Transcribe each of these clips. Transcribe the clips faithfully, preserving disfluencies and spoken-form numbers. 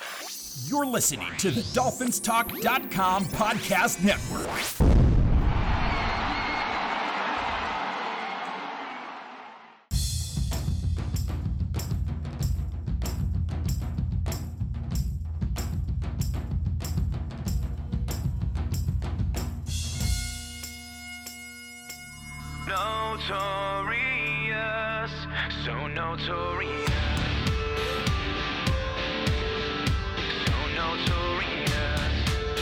You're listening to the Dolphins Talk dot com podcast network. Notorious, so notorious, so notorious.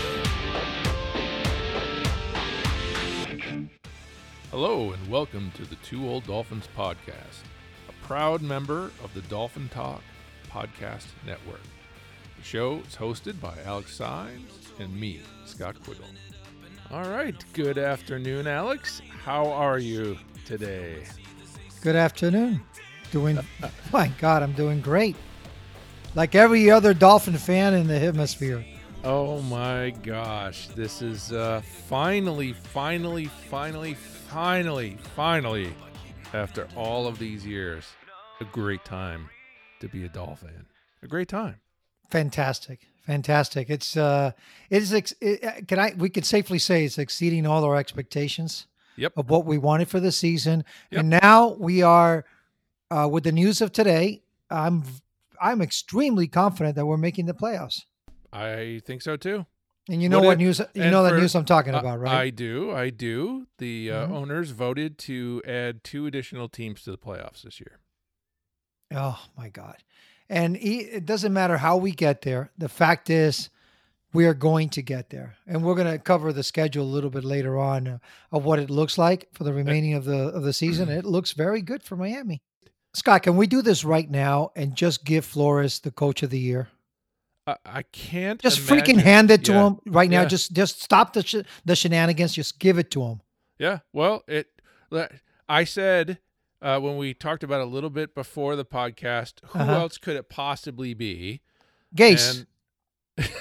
Hello and welcome to the Two Old Dolphins podcast, a proud member of the Dolphin Talk podcast network. The show is hosted by Alex Symes and me, Scott Quiggle. All right, good afternoon, Alex. How are you today? Good afternoon. Doing, my God, I'm doing great. Like every other Dolphin fan in the hemisphere. Oh my gosh, this is uh, finally, finally, finally, finally, finally, after all of these years, a great time to be a Dolphin. A great time. Fantastic. Fantastic. It's, uh, it is, ex- it, can I, we could safely say it's exceeding all our expectations. Yep. Of what we wanted for the season. Yep. And now we are, uh, with the news of today, I'm, I'm extremely confident that we're making the playoffs. I think so too. And you know What what, it- news, you and know for- the news I'm talking Uh, about, right? I do. I do. The uh, Mhm. owners voted to add two additional teams to the playoffs this year. Oh my God. And he, it doesn't matter how we get there. The fact is we are going to get there. And we're going to cover the schedule a little bit later on uh, of what it looks like for the remaining of the of the season. It looks very good for Miami. Scott, can we do this right now and just give Flores the coach of the year? I, I can't Just imagine- freaking hand it to Yeah. him right now. Yeah. Just just stop the sh- the shenanigans. Just give it to him. Yeah. Well, it. I said uh, when we talked about it a little bit before the podcast, who Uh-huh. else could it possibly be? Gase. And-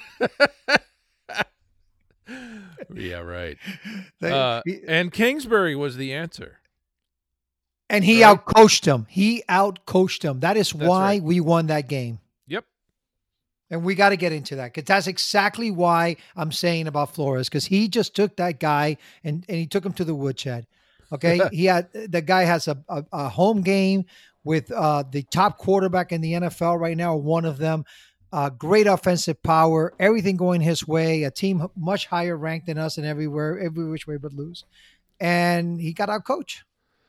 yeah, right. They- Uh, he- and Kingsbury was the answer. and he right. outcoached him. He outcoached him. That is That's why right. we won that game. Yep. And we got to get into that because that's exactly why I'm saying about Flores, because he just took that guy and, and he took him to the woodshed. Okay. he had, the guy has a, a, a home game with uh, the top quarterback in the N F L right now, one of them. Uh, great offensive power, everything going his way, a team much higher ranked than us and everywhere, every which way but lose. And he got out coach.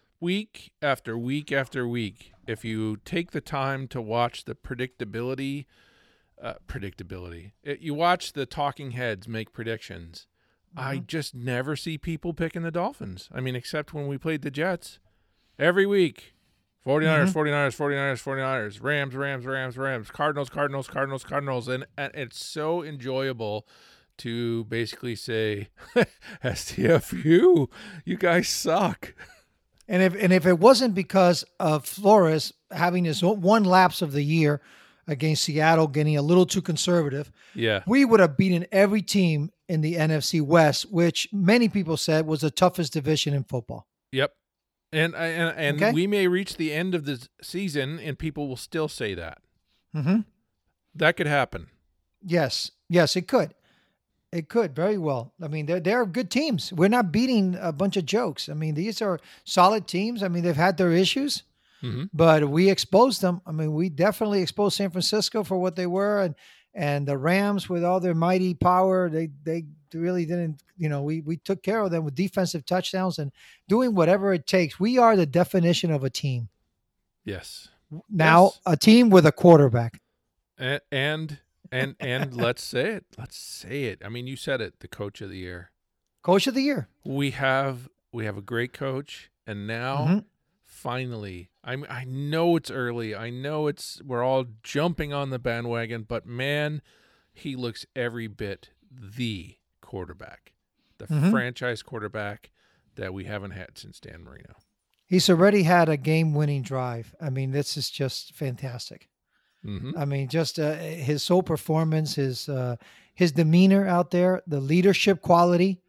Week after week after week, if you take the time to watch the predictability, uh, predictability, it, you watch the talking heads make predictions. Mm-hmm. I just never see people picking the Dolphins. I mean, except when we played the Jets. Every week, forty-niners, Mhm. forty-niners, forty-niners, forty-niners, Rams, Rams, Rams, Rams, Cardinals, Cardinals, Cardinals, Cardinals. And, and it's so enjoyable to basically say, S T F U, you guys suck. And if and if it wasn't because of Flores having his own- one lapse of the year against Seattle, getting a little too conservative, Yeah. we would have beaten every team in the N F C West, which many people said was the toughest division in football. Yep. And and and Okay. we may reach the end of the season and people will still say that. Mm-hmm. That could happen. Yes, yes, it could. It could very well. I mean, they're they're good teams. We're not beating a bunch of jokes. I mean, these are solid teams. I mean, they've had their issues, Mm-hmm. but we exposed them. I mean, we definitely exposed San Francisco for what they were, and and the Rams with all their mighty power. They they really didn't. You know, we we took care of them with defensive touchdowns and doing whatever it takes. We are the definition of a team. Yes. Now, Yes. a team with a quarterback. And and and, and let's say it. Let's say it. I mean, you said it, the coach of the year. Coach of the year. We have we have a great coach, and now Mhm. finally, I mean, I know it's early. I know it's we're all jumping on the bandwagon, but man, he looks every bit the quarterback, the Mhm. franchise quarterback that we haven't had since Dan Marino. He's already had a game-winning drive. I mean, this is just fantastic. Mm-hmm. I mean, just uh, his whole performance, his uh, his demeanor out there, the leadership quality.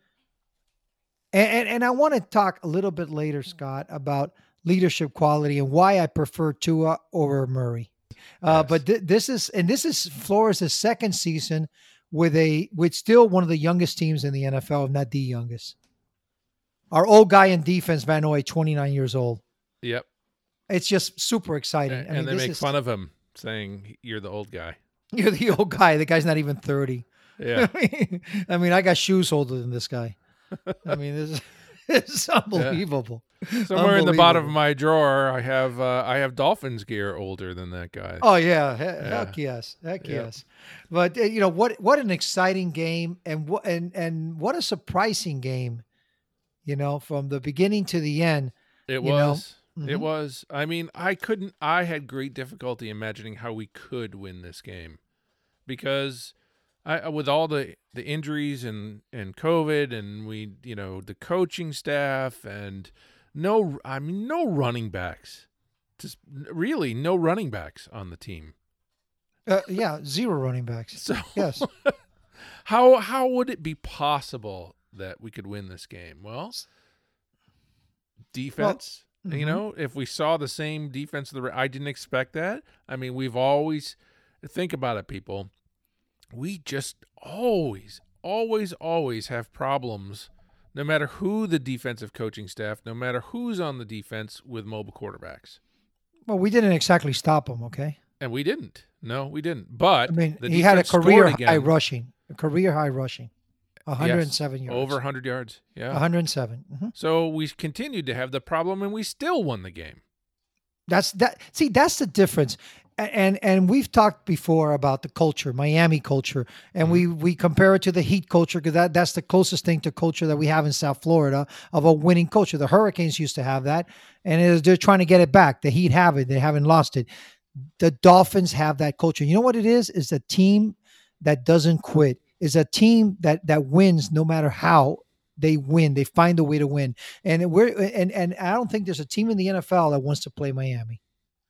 And, and, and I want to talk a little bit later, Scott, about leadership quality and why I prefer Tua over Murray. Uh, Yes. But th- this is and this is Flores' second season with a with still one of the youngest teams in the N F L, if not the youngest. Our old guy in defense, Van Noy, twenty-nine years old. Yep. It's just super exciting. And, I mean, they this make is, fun of him, saying you're the old guy. You're the old guy. The guy's not even thirty. Yeah. I mean, I got shoes older than this guy. I mean, this is it's unbelievable. Somewhere in the bottom of Unbelievable. my drawer, I have uh, I have Dolphins gear older than that guy. Oh yeah, he- heck yes, heck Yeah. yes. But uh, you know what? What an exciting game, and what and and what a surprising game. You know, from the beginning to the end. It you know? was. It Mhm. was. I mean, I couldn't. I had great difficulty imagining how we could win this game, because I, with all the, the injuries and, and COVID, and we, you know, the coaching staff, and no, I mean, no running backs. Just really no running backs on the team. Uh, yeah, zero running backs. So Yes. how how would it be possible that we could win this game? Well, defense. You mhm. know, if we saw the same defense, the I didn't expect that. I mean, we've always think about it, people. We just always, always, always have problems, no matter who the defensive coaching staff, no matter who's on the defense, with mobile quarterbacks. Well, we didn't exactly stop him. Okay. And we didn't. No, we didn't. But I mean, the he had a defense scored career again, high rushing, a career high rushing, one hundred seven yes, yards, over one hundred yards. Yeah. one hundred seven. Mhm. So we continued to have the problem, and we still won the game. That's that. See, that's the difference. A- And and we've talked before about the culture, Miami culture, and we we compare it to the Heat culture because that that's the closest thing to culture that we have in South Florida of a winning culture. The Hurricanes used to have that, and it is, they're trying to get it back. The Heat have it; they haven't lost it. The Dolphins have that culture. You know what it is? Is a team that doesn't quit. Is a team that that wins no matter how they win. They find a way to win. And we're and and I don't think there's a team in the N F L that wants to play Miami.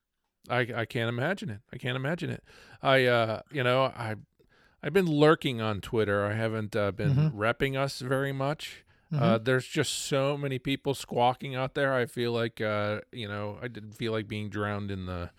I, I can't imagine it. I can't imagine it. I uh you know I I've been lurking on Twitter. I haven't uh, been Mhm. repping us very much. Mhm. Uh, there's just so many people squawking out there. I feel like uh you know I didn't feel like being drowned in the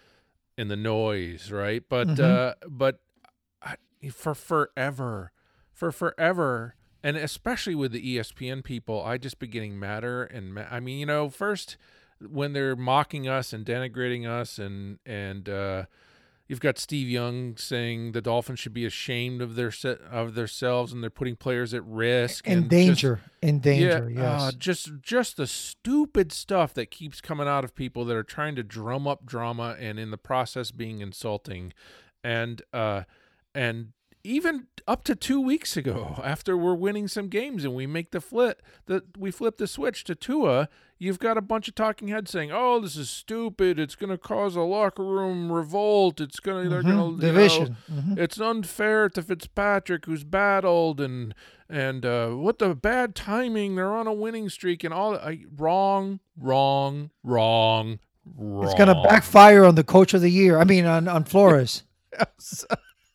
in the noise, right? But Mhm. uh but I, for forever, for forever. And especially with the E S P N people, I just be getting madder and ma- I mean, you know, first when they're mocking us and denigrating us, and and uh, you've got Steve Young saying the Dolphins should be ashamed of their se- of themselves, and they're putting players at risk In and danger. in Just, danger. yeah, uh, Yes. just just the stupid stuff that keeps coming out of people that are trying to drum up drama and in the process being insulting, and uh, and. Even up to two weeks ago, after we're winning some games and we make the flip, that we flip the switch to Tua, you've got a bunch of talking heads saying, "Oh, this is stupid. It's going to cause a locker room revolt. It's going to they're Mhm. going to Division. Mhm. It's unfair to Fitzpatrick, who's battled, and and uh, what the bad timing. They're on a winning streak and all. I, wrong, wrong, wrong, wrong. It's going to backfire on the coach of the year. I mean, on, on Flores. Yes.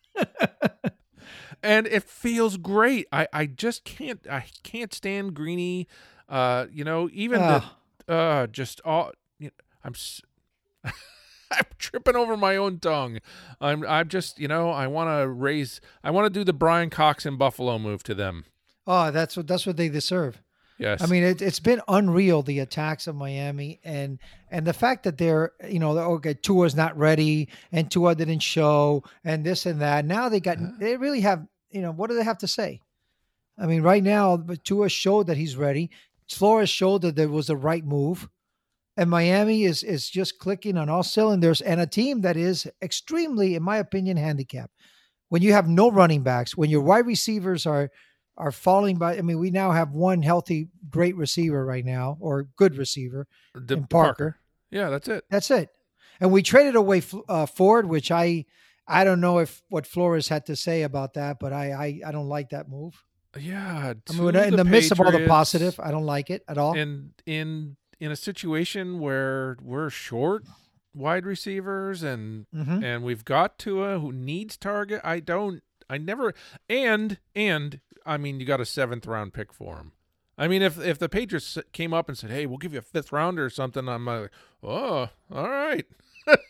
And it feels great. I, I just can't I can't stand Greeny. Uh, you know, even Ah. the uh, just all. You know, I'm s- I'm tripping over my own tongue. I'm I'm just you know I want to raise. I want to do the Brian Cox in Buffalo move to them. Oh, that's what that's what they deserve. Yes. I mean, it, it's been unreal, the attacks of Miami, and and the fact that they're, you know, they're, okay, Tua's not ready, and Tua didn't show, and this and that. Now they got, they really have, you know, what do they have to say? I mean, right now, but Tua showed that he's ready. Flores showed that there was the right move, and Miami is is just clicking on all cylinders, and a team that is extremely, in my opinion, handicapped. When you have no running backs, when your wide receivers are are falling by. I mean, we now have one healthy, great receiver right now, or good receiver De- in Parker. Yeah, that's it. That's it. And we traded away uh, Ford, which I I don't know if what Flores had to say about that, but I I, I don't like that move. Yeah. I mean, to in the, midst of all the Patriots, positive, I don't like it at all. and in in a situation where we're short wide receivers and Mhm. and we've got Tua who needs target. I don't. I never. And and I mean, you got a seventh round pick for him. I mean, if if the Patriots came up and said, "Hey, we'll give you a fifth rounder or something," I'm like, "Oh, all right."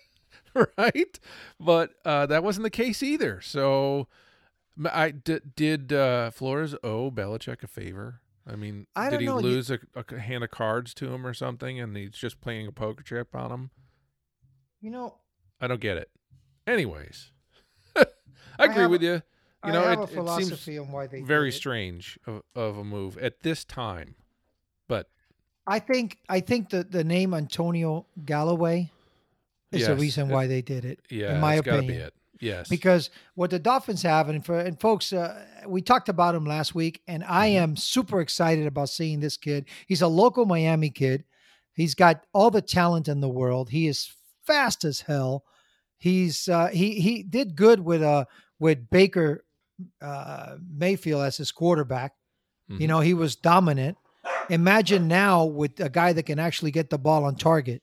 right? But uh, that wasn't the case either. So, m- I d- did uh, Flores owe Belichick a favor? I mean, I did don't he know. You- lose a, a hand of cards to him or something, and he's just playing a poker chip on him? You know, I don't get it. Anyways, I agree have with a- you. You I know, have it, a it philosophy seems on why they very did it. strange of, of a move at this time. But I think I think the the name Antonio Galloway is the yes, reason it- why they did it. yeah, in my it's got to opinion. be it. Yes, Because what the Dolphins have, and for and folks, uh, we talked about him last week, and I Mm-hmm. am super excited about seeing this kid. He's a local Miami kid. He's got all the talent in the world. He is fast as hell. He's uh, he he did good with uh with Baker uh, Mayfield as his quarterback. Mhm. You know, he was dominant. Imagine now with a guy that can actually get the ball on target.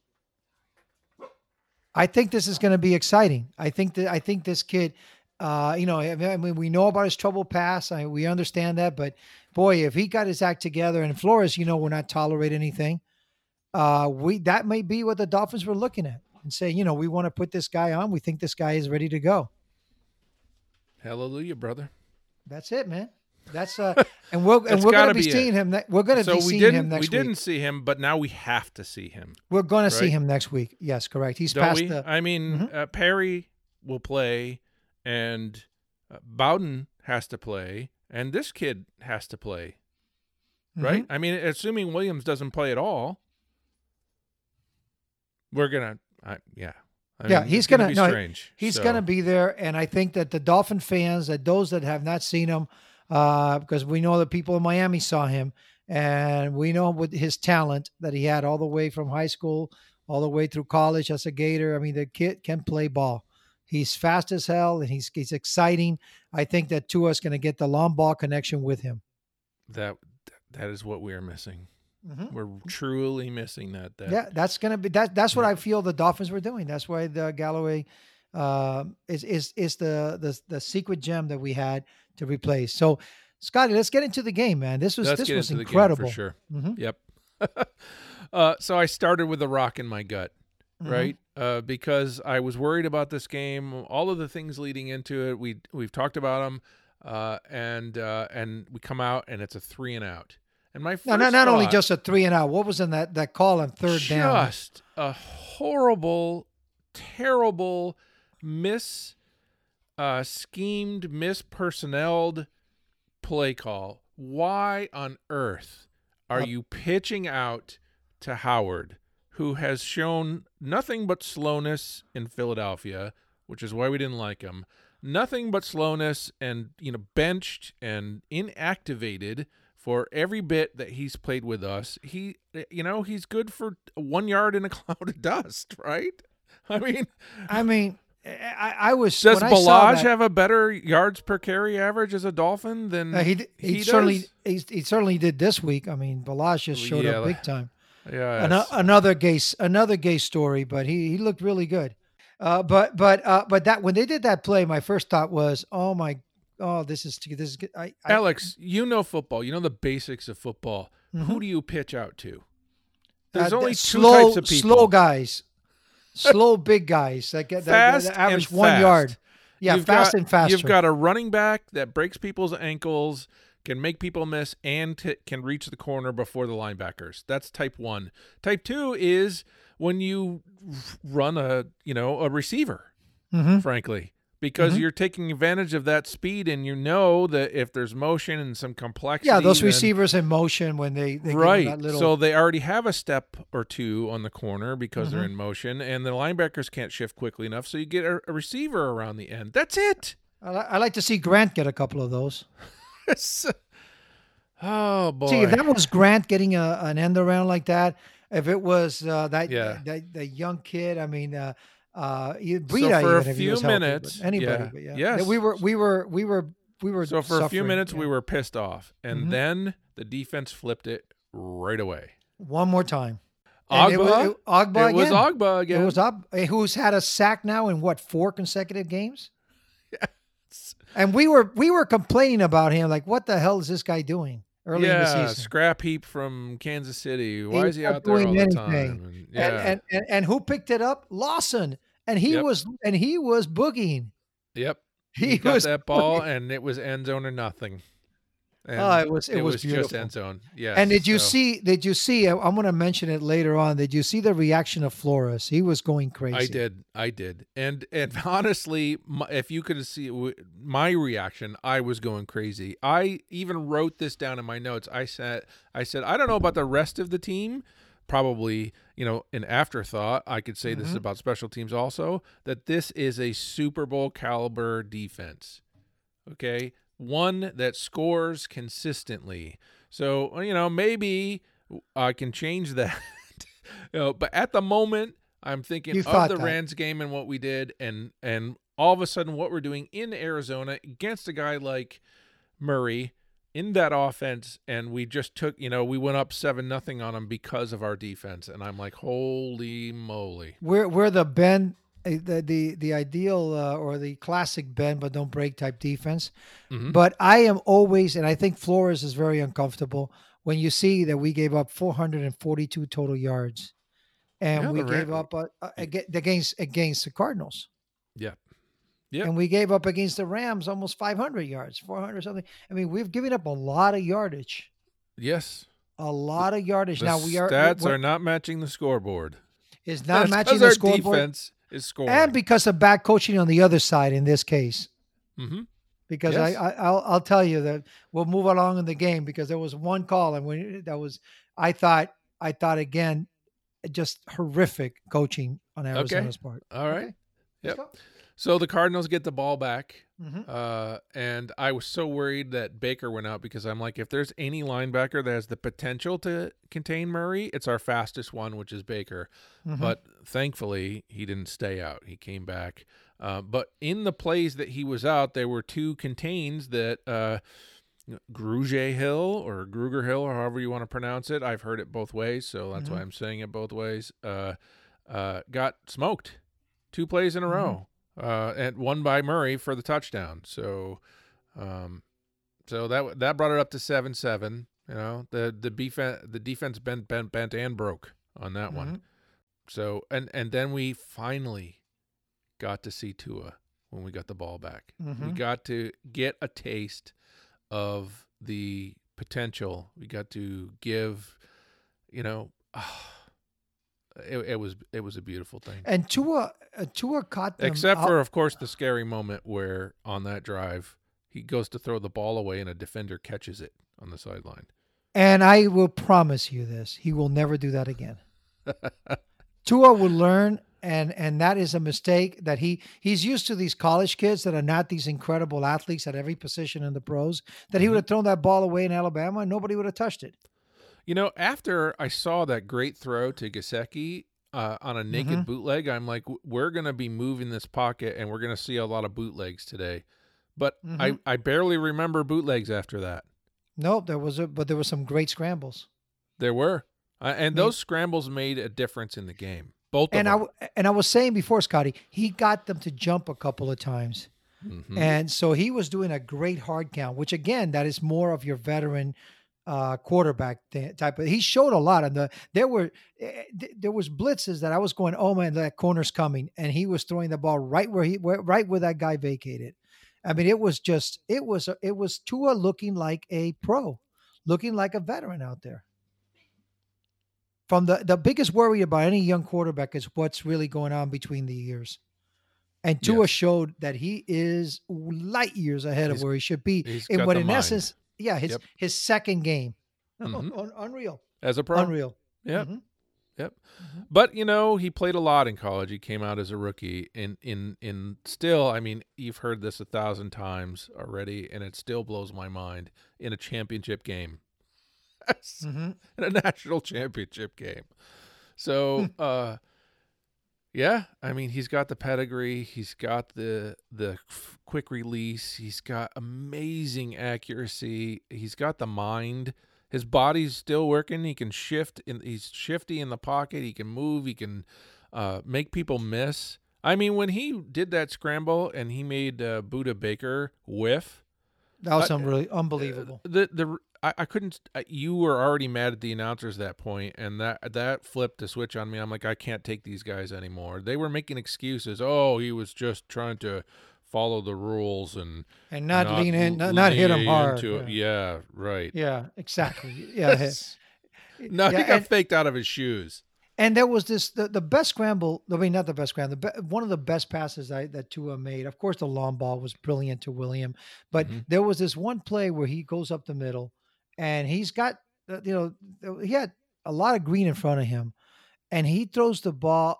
I think this is going to be exciting. I think that I think this kid, uh, you know, I mean, we know about his trouble pass. I, we understand that, but boy, if he got his act together, and Flores, you know, we're not tolerate anything. Uh, we that may be what the Dolphins were looking at and say, you know, we want to put this guy on. We think this guy is ready to go. hallelujah, brother. That's it, man. That's uh, and we're and That's we're going gotta to be be it. seeing him. Ne- we're going to So be we seeing didn't him next we didn't week. see him, but now we have to see him. We're going to see right? him next week. Yes, correct. He's Don't past we? the. I mean, Mhm. uh, Perry will play, and uh, Bowden has to play, and this kid has to play, right? Mhm. I mean, assuming Williams doesn't play at all, we're gonna, I, yeah, I Yeah, mean, he's it's gonna, gonna- be no, strange. He's so. going to be there, and I think that the Dolphin fans, that those that have not seen him, uh, because we know that people in Miami saw him, and we know with his talent that he had all the way from high school, all the way through college as a Gator. I mean, the kid can play ball. He's fast as hell, and he's he's exciting. I think that Tua's going to get the long ball connection with him. that. That is what we are missing. Mhm. We're truly missing that. that Yeah, that's gonna be that. That's what I feel the Dolphins were doing. That's why the Galloway uh, is is is the the the secret gem that we had to replace. So, Scotty, let's get into the game, man. This was Let's this get was into the game incredible. for sure. Mhm. Yep. uh, so I started with a rock in my gut, Mhm. right? Uh, because I was worried about this game. All of the things leading into it, we we've talked about them, uh, and uh, and we come out and it's a three and out. And my first No, not not only thought, just a three and out. What was in that that call on third down? just a horrible, terrible, mis uh, schemed, mispersonneled play call. Why on earth are Uh, you pitching out to Howard, who has shown nothing but slowness in Philadelphia, which is why we didn't like him? Nothing but slowness, and you know, benched and inactivated for every bit that he's played with us. He, you know, he's good for one yard in a cloud of dust, right? I mean, I mean, I, I was does when I saw Balaj that, have a better yards per carry average as a Dolphin than uh, he, d- he he certainly does? he, he certainly did this week. I mean, Balazs just showed Yeah, up like- big time. Yeah, Ano- it's- another gay another gay story, but he he looked really good. Uh, but but uh, but that when they did that play, my first thought was, oh my, oh this is this is good. I, I Alex, you know football. You know the basics of football. Who do you pitch out to? There's uh, only the two slow types of people. slow guys, slow big guys that get that, Fast that average and one fast. yard. Yeah, You've fast got- and faster. You've got a running back that breaks people's ankles, can make people miss, and t- can reach the corner before the linebackers. That's type one. Type two is when you run a you know a receiver. Mhm. Frankly, because Mhm. you're taking advantage of that speed, and you know that if there's motion and some complexity, Yeah, those then- receivers in motion when they, they give them right. that little. So they already have a step or two on the corner because they're Mhm. in motion, and the linebackers can't shift quickly enough. So you get a, a receiver around the end. That's it. I, li- I like to see Grant get a couple of those. It's- oh boy. See, if that was Grant getting a, an end around like that, if it was uh, that, Yeah. that that young kid, I mean, uh, uh, you- So Breida for a even if he few was healthy, but minutes, anybody, yeah. but yeah, Yes. we were we were we were we were. so for a few suffering, minutes yeah. we were pissed off, and Mhm. then the defense flipped it right away. one more time. And it Ogba, was, it, Ogba it was again. Ogba again. It was Ogba, who's had a sack now in what four consecutive games. And we were we were complaining about him, like, what the hell is this guy doing early in the yeah, season? scrap heap from Kansas City. Why is He's he not out there all doing the anything. time? And, yeah. And, and, and and who picked it up? Lawson. and he Yep. was and he was boogieing. Yep. He, He got was that ball, boogieing. and it was end zone or nothing. And Oh, it was it, was, just beautiful. end zone. Yeah. And did you see? Did you see? I- I'm going to mention it later on. Did you see the reaction of Flores? He was going crazy. I did. I did. And and honestly, my, if you could see w- my reaction, I was going crazy. I even wrote this down in my notes. I said, I said, I don't know about the rest of the team. Probably, you know, an afterthought. I could say this is about special teams also. That this is a Super Bowl caliber defense. Okay, one that scores consistently. So you know, maybe I can change that. You know, but at the moment, I'm thinking You of thought the that. Rams game and what we did, and and all of a sudden what we're doing in Arizona against a guy like Murray in that offense, and we just took, you know, we went up seven nothing on him because of our defense, and I'm like, holy moly! We're we're the bend, uh, the the the ideal uh, or the classic bend but don't break type defense. Mhm. But I am always, and I think Flores is very uncomfortable when you see that we gave up four hundred forty-two total yards, and Yeah, we the Ra- gave up uh, uh, aga- against against the Cardinals. Yeah, Yep. And we gave up against the Rams almost five hundred yards, four hundred something. I mean, we've given up a lot of yardage, yes. a lot of yardage. The now we are stats we're- are not matching the scoreboard. is not That's matching 'cause the our scoreboard, defense is scoring. and because of bad coaching on the other side in this case. mm-hmm. Because Yes. I, I I'll I'll tell you that we'll move along in the game because there was one call and when that was I thought I thought again just horrific coaching on Arizona's part. All right. Okay, Yep. let's So the Cardinals get the ball back. go. Mhm. Uh, and I was so worried that Baker went out because I'm like, if there's any linebacker that has the potential to contain Murray, it's our fastest one, which is Baker. Mhm. But thankfully, he didn't stay out. He came back. Uh, but in the plays that he was out, there were two contains that uh, Grugier Hill or Gruger Hill, or however you want to pronounce it. I've heard it both ways, so that's why I'm saying it both ways. Uh, uh, got smoked two plays in a row. Uh, and one by Murray for the touchdown. So, um, so that that brought it up to seven seven. You know, the the defense the defense bent bent bent and broke on that one. So and and then we finally got to see Tua when we got the ball back. We Mhm. got to get a taste of the potential. We got to give, you know. It, it was it was a beautiful thing. And Tua uh, Tua caught them Except out- for, of course, the scary moment where on that drive he goes to throw the ball away and a defender catches it on the sideline. and I will promise you this, he will never do that again. Tua will learn, and and that is a mistake that he he's used to these college kids that are not these incredible athletes at every position in the pros. That he would have thrown that ball away in Alabama, and nobody would have touched it. You know, after I saw that great throw to Gesicki uh, on a naked Mhm. bootleg, I'm like, w- we're going to be moving this pocket and we're going to see a lot of bootlegs today. But I, Mhm. I barely remember bootlegs after that. Nope, there was a but there were some great scrambles. There were. Uh, and mean- those scrambles made a difference in the game. Both of And I them. w- and I was saying before, Scotty, he got them to jump a couple of times. Mhm. And so he was doing a great hard count, which again, that is more of your veteran uh, quarterback th- type. Of, he showed a lot, and the there were eh, th- there was blitzes that I was going, oh man, that corner's coming, and he was throwing the ball right where he where, right where that guy vacated. I mean, it was just it was it was Tua looking like a pro, looking like a veteran out there. From the the biggest worry about any young quarterback is what's really going on between the years. And Tua Yes. showed that he is light years ahead of He's- where he should be. he's And got what the in mind. essence, yeah, his Yep. his second game. Mhm. Un- unreal. As a pro. Unreal. Yep. Mhm. Yep. But you know, he played a lot in college. He came out as a rookie in in in still, I mean, you've heard this a thousand times already and it still blows my mind in a championship game. Yes. Mhm. In a national championship game. So, uh yeah, I mean, he's got the pedigree, he's got the the f- quick release, he's got amazing accuracy, he's got the mind. His body's still working. He can shift. In, he's shifty in the pocket. He can move. He can uh, make people miss. I mean, when he did that scramble and he made uh, Buda Baker whiff, That was Uh, unreal, unbelievable. the the I, I couldn't. I, you were already mad at the announcers at that point, and that that flipped a switch on me. I'm like, I can't take these guys anymore. They were making excuses. Oh, he was just trying to follow the rules and and not, not lean in, not, not hit him hard. Yeah. yeah, right. Yeah, exactly. Yeah. No, yeah, he got and, faked out of his shoes. And there was this the, the best scramble. I mean, not the best scramble. The be, one of the best passes I, that Tua made. Of course, the long ball was brilliant to William, but mm-hmm. there was this one play where he goes up the middle, and he's got you know he had a lot of green in front of him, and he throws the ball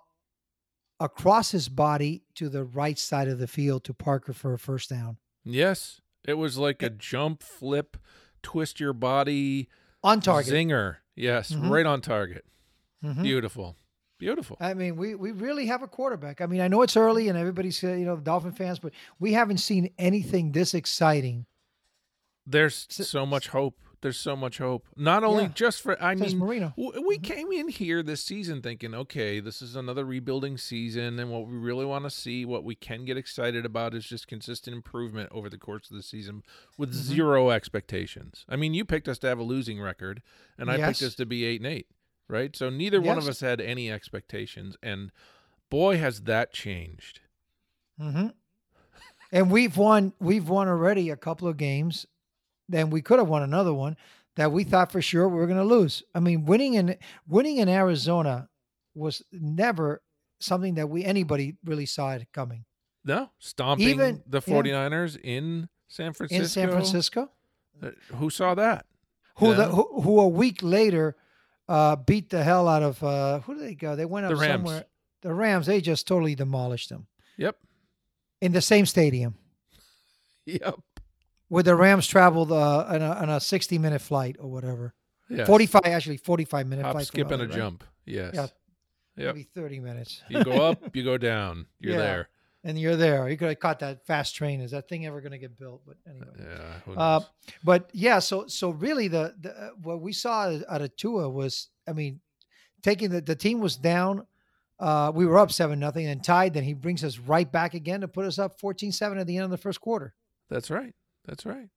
across his body to the right side of the field to Parker for a first down. Yes, it was like a jump, flip, twist your body on target zinger. Yes, mm-hmm. right on target. Mm-hmm. Beautiful. Beautiful. I mean, we, we really have a quarterback. I mean, I know it's early and everybody's, you know, Dolphin fans, but we haven't seen anything this exciting. There's so much hope. There's so much hope. Not only yeah. just for, I mean, Marino. we came in here this season thinking, okay, this is another rebuilding season, and what we really want to see, what we can get excited about is just consistent improvement over the course of the season with mm-hmm. zero expectations. I mean, you picked us to have a losing record, and I yes. picked us to be eight and eight. Right? So neither yes. one of us had any expectations, and boy, has that changed. Mm-hmm. And we've won, we've won already a couple of games, then we could have won another one that we thought for sure we were going to lose. I mean, winning in winning in Arizona was never something that we anybody really saw it coming. No, stomping Even, the 49ers yeah. in San Francisco. In San Francisco. Uh, who saw that? Who, yeah. the, who who a week later uh, beat the hell out of uh, who did they go? They went up the Rams. somewhere. The Rams. They just totally demolished them. Yep. In the same stadium. Yep. Where the Rams traveled uh, on, a, on a sixty minute flight or whatever. Yeah. forty-five actually forty-five minute Hop, flight. skip, and a right? jump. Yes. Yeah. Yep. Maybe thirty minutes. You go up, you go down. You're yeah. there. And you're there. You could have caught that fast train. Is that thing ever going to get built? But anyway. Yeah. Who knows? Uh, but yeah, so so really the, the uh, what we saw out of Tua was, I mean, taking the, the team was down. Uh, we were up seven nothing and tied. Then he brings us right back again to put us up fourteen seven at the end of the first quarter. That's right. That's right.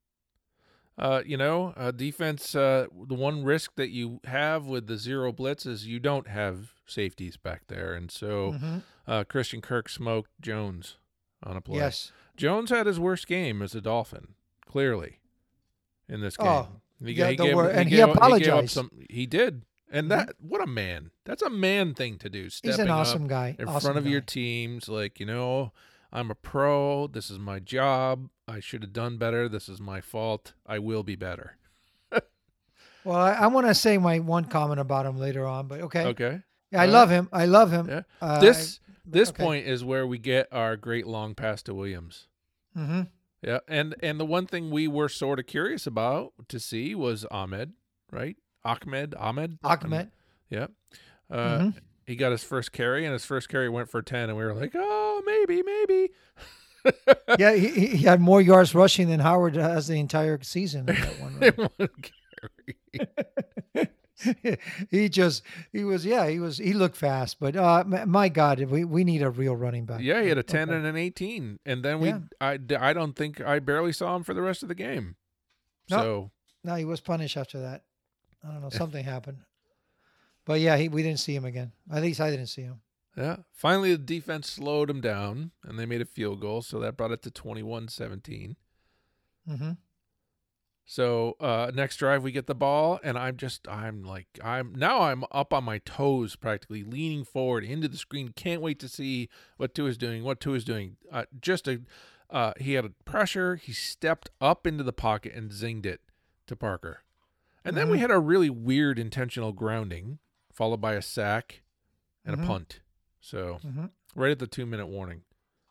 Uh, you know, uh, defense, uh, the one risk that you have with the zero blitz is you don't have safeties back there. And so mm-hmm. uh, Christian Kirk smoked Jones on a play. Yes. Jones had his worst game as a Dolphin, clearly, in this game. Oh, he, yeah, he the gave, word, he and gave, he apologized. He, gave up some, he did. And Mm-hmm. that, what a man. That's a man thing to do. Stepping He's an awesome up guy. in awesome front of guy. your teams, like, you know, I'm a pro. This is my job. I should have done better. This is my fault. I will be better. Well, I, I want to say my one comment about him later on, but okay. Okay. Yeah, I uh, love him. I love him. Yeah. Uh, this I, this okay. point is where we get our great long pass to Williams. Mm-hmm. Yeah, and and the one thing we were sort of curious about to see was Ahmed, right? Ahmed, Ahmed, Ahmed. Yeah. Uh, mm-hmm. He got his first carry, and his first carry went for ten, and we were like, oh, maybe, maybe. Yeah, he, he had more yards rushing than Howard has the entire season. In that one, right? one carry. he just he was yeah he was he looked fast, but uh my God, we, we need a real running back. Yeah, he had a ten okay. and an eighteen, and then we yeah. I, I don't think I barely saw him for the rest of the game. No, so no, he was punished after that. I don't know, something happened, but yeah, he we didn't see him again. At least I didn't see him. Yeah, finally the defense slowed him down, and they made a field goal, so that brought it to twenty-one seventeen. Mm-hmm. So uh, next drive we get the ball, and I'm just I'm like I'm now I'm up on my toes, practically leaning forward into the screen. Can't wait to see what Tua's doing. What Tua's doing. Uh, just a uh, he had a pressure. He stepped up into the pocket and zinged it to Parker, and mm-hmm. then we had a really weird intentional grounding, followed by a sack and mm-hmm. a punt. So mm-hmm. right at the two minute warning.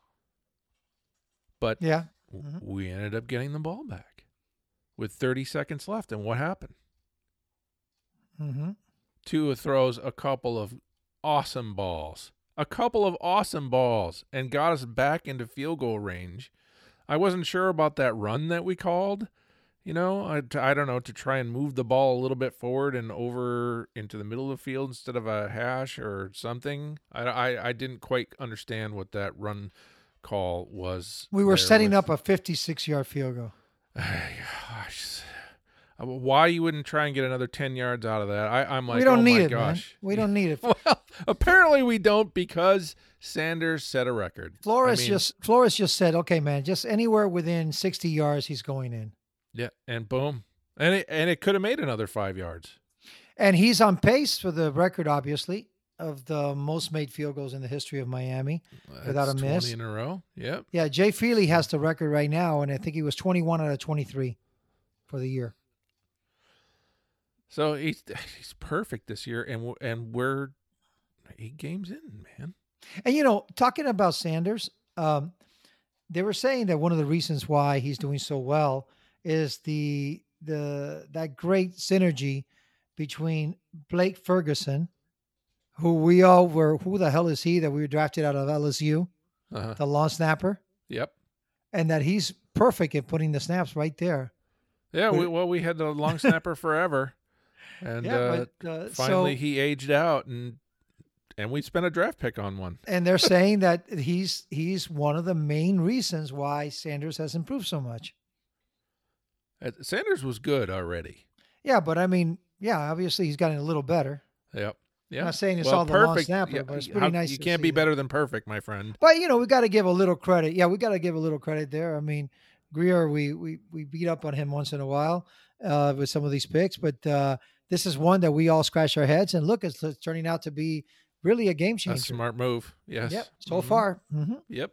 But yeah, mm-hmm. we ended up getting the ball back with thirty seconds left, and what happened? Mm-hmm. Tua throws a couple of awesome balls, a couple of awesome balls, and got us back into field goal range. I wasn't sure about that run that we called, you know, I, I don't know, to try and move the ball a little bit forward and over into the middle of the field instead of a hash or something. I, I, I didn't quite understand what that run call was. We were setting with. up a fifty-six yard field goal. Gosh, Uh, Why you wouldn't try and get another ten yards out of that? I, I'm like, we don't oh need my it, man. gosh. We don't need it. Well, apparently we don't because Sanders set a record. Flores I mean, just Flores just said, okay, man, just anywhere within sixty yards, he's going in. yeah, and boom, and it and it could have made another five yards. And he's on pace for the record, obviously, of the most made field goals in the history of Miami without That's a miss. twenty in a row. Yep. Yeah, Jay Feely has the record right now, and I think he was twenty-one out of twenty-three for the year. So he's he's perfect this year, and w- and we're eight games in, man. And, you know, talking about Sanders, um, they were saying that one of the reasons why he's doing so well is the the that great synergy between Blake Ferguson, who we all were, who the hell is he that we were drafted out of L S U, Uh-huh. the long snapper, Yep. and that he's perfect at putting the snaps right there. Yeah. We- We, well, we had the long snapper forever, and Yeah, uh, but, uh, finally so- he aged out, and and we spent a draft pick on one. And they're saying that he's he's one of the main reasons why Sanders has improved so much. Uh, Sanders was good already. Yeah, but I mean, yeah, obviously he's gotten a little better. Yep. Yeah. I'm not saying it's well, all the long perfect. snapper, yeah, but it's how- pretty nice. You to can't see be that. better than perfect, my friend. But you know, we got to give a little credit. Yeah, we got to give a little credit there. I mean, Greer, we we we beat up on him once in a while uh, with some of these picks, but uh, this is one that we all scratch our heads and look, it's, it's turning out to be really a game A changer. smart move. Yes. Yep, so Mhm. far. hmm Yep.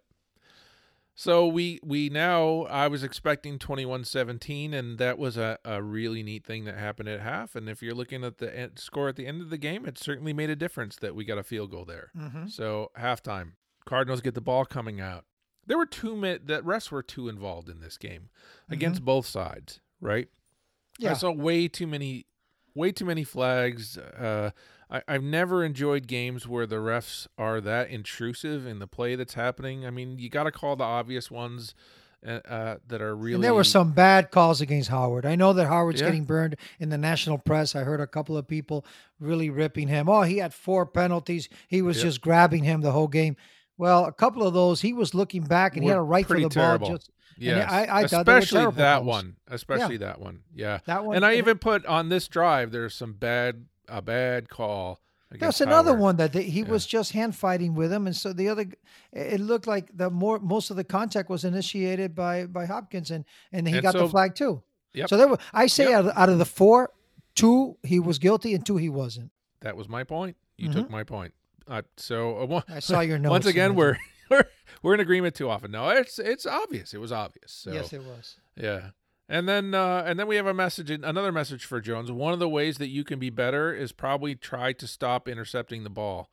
So we we now I was expecting twenty-one seventeen, and that was a, a really neat thing that happened at half. And if you're looking at the end, score at the end of the game, it certainly made a difference that we got a field goal there. hmm So halftime, Cardinals get the ball coming out. There were two mi- that refs were too involved in this game against both sides, right? Yeah. I saw way too many, way too many flags. Uh, I, I've never enjoyed games where the refs are that intrusive in the play that's happening. I mean, you got to call the obvious ones uh, uh, that are really. And there were some bad calls against Howard. I know that Howard's Yeah. getting burned in the national press. I heard a couple of people really ripping him. Oh, he had four penalties. He was Yep. just grabbing him the whole game. Well, a couple of those, he was looking back and he Were had a right for pretty the terrible. ball. Just Yes. I- I thought they were especially terrible that calls. one. Especially that one. Yeah. that one. And I even put on this drive. There's some bad, a bad call. That's against another Howard. one that they, he Yeah. was just hand fighting with him, and so the other, it looked like the more most of the contact was initiated by by Hopkins, and and he And got so- the flag too. Yep. So there were, I say Yep. out, of, out of the four, two he was guilty and two he wasn't. That was my point. You Mhm. took my point. Uh, so uh, one, I saw your notes. once again, and I- we're, we're we're in agreement too often. No, it's it's obvious. It was obvious. So yes, it was. yeah, and then uh, and then we have a message, another message for Jones. One of the ways that you can be better is probably try to stop intercepting the ball,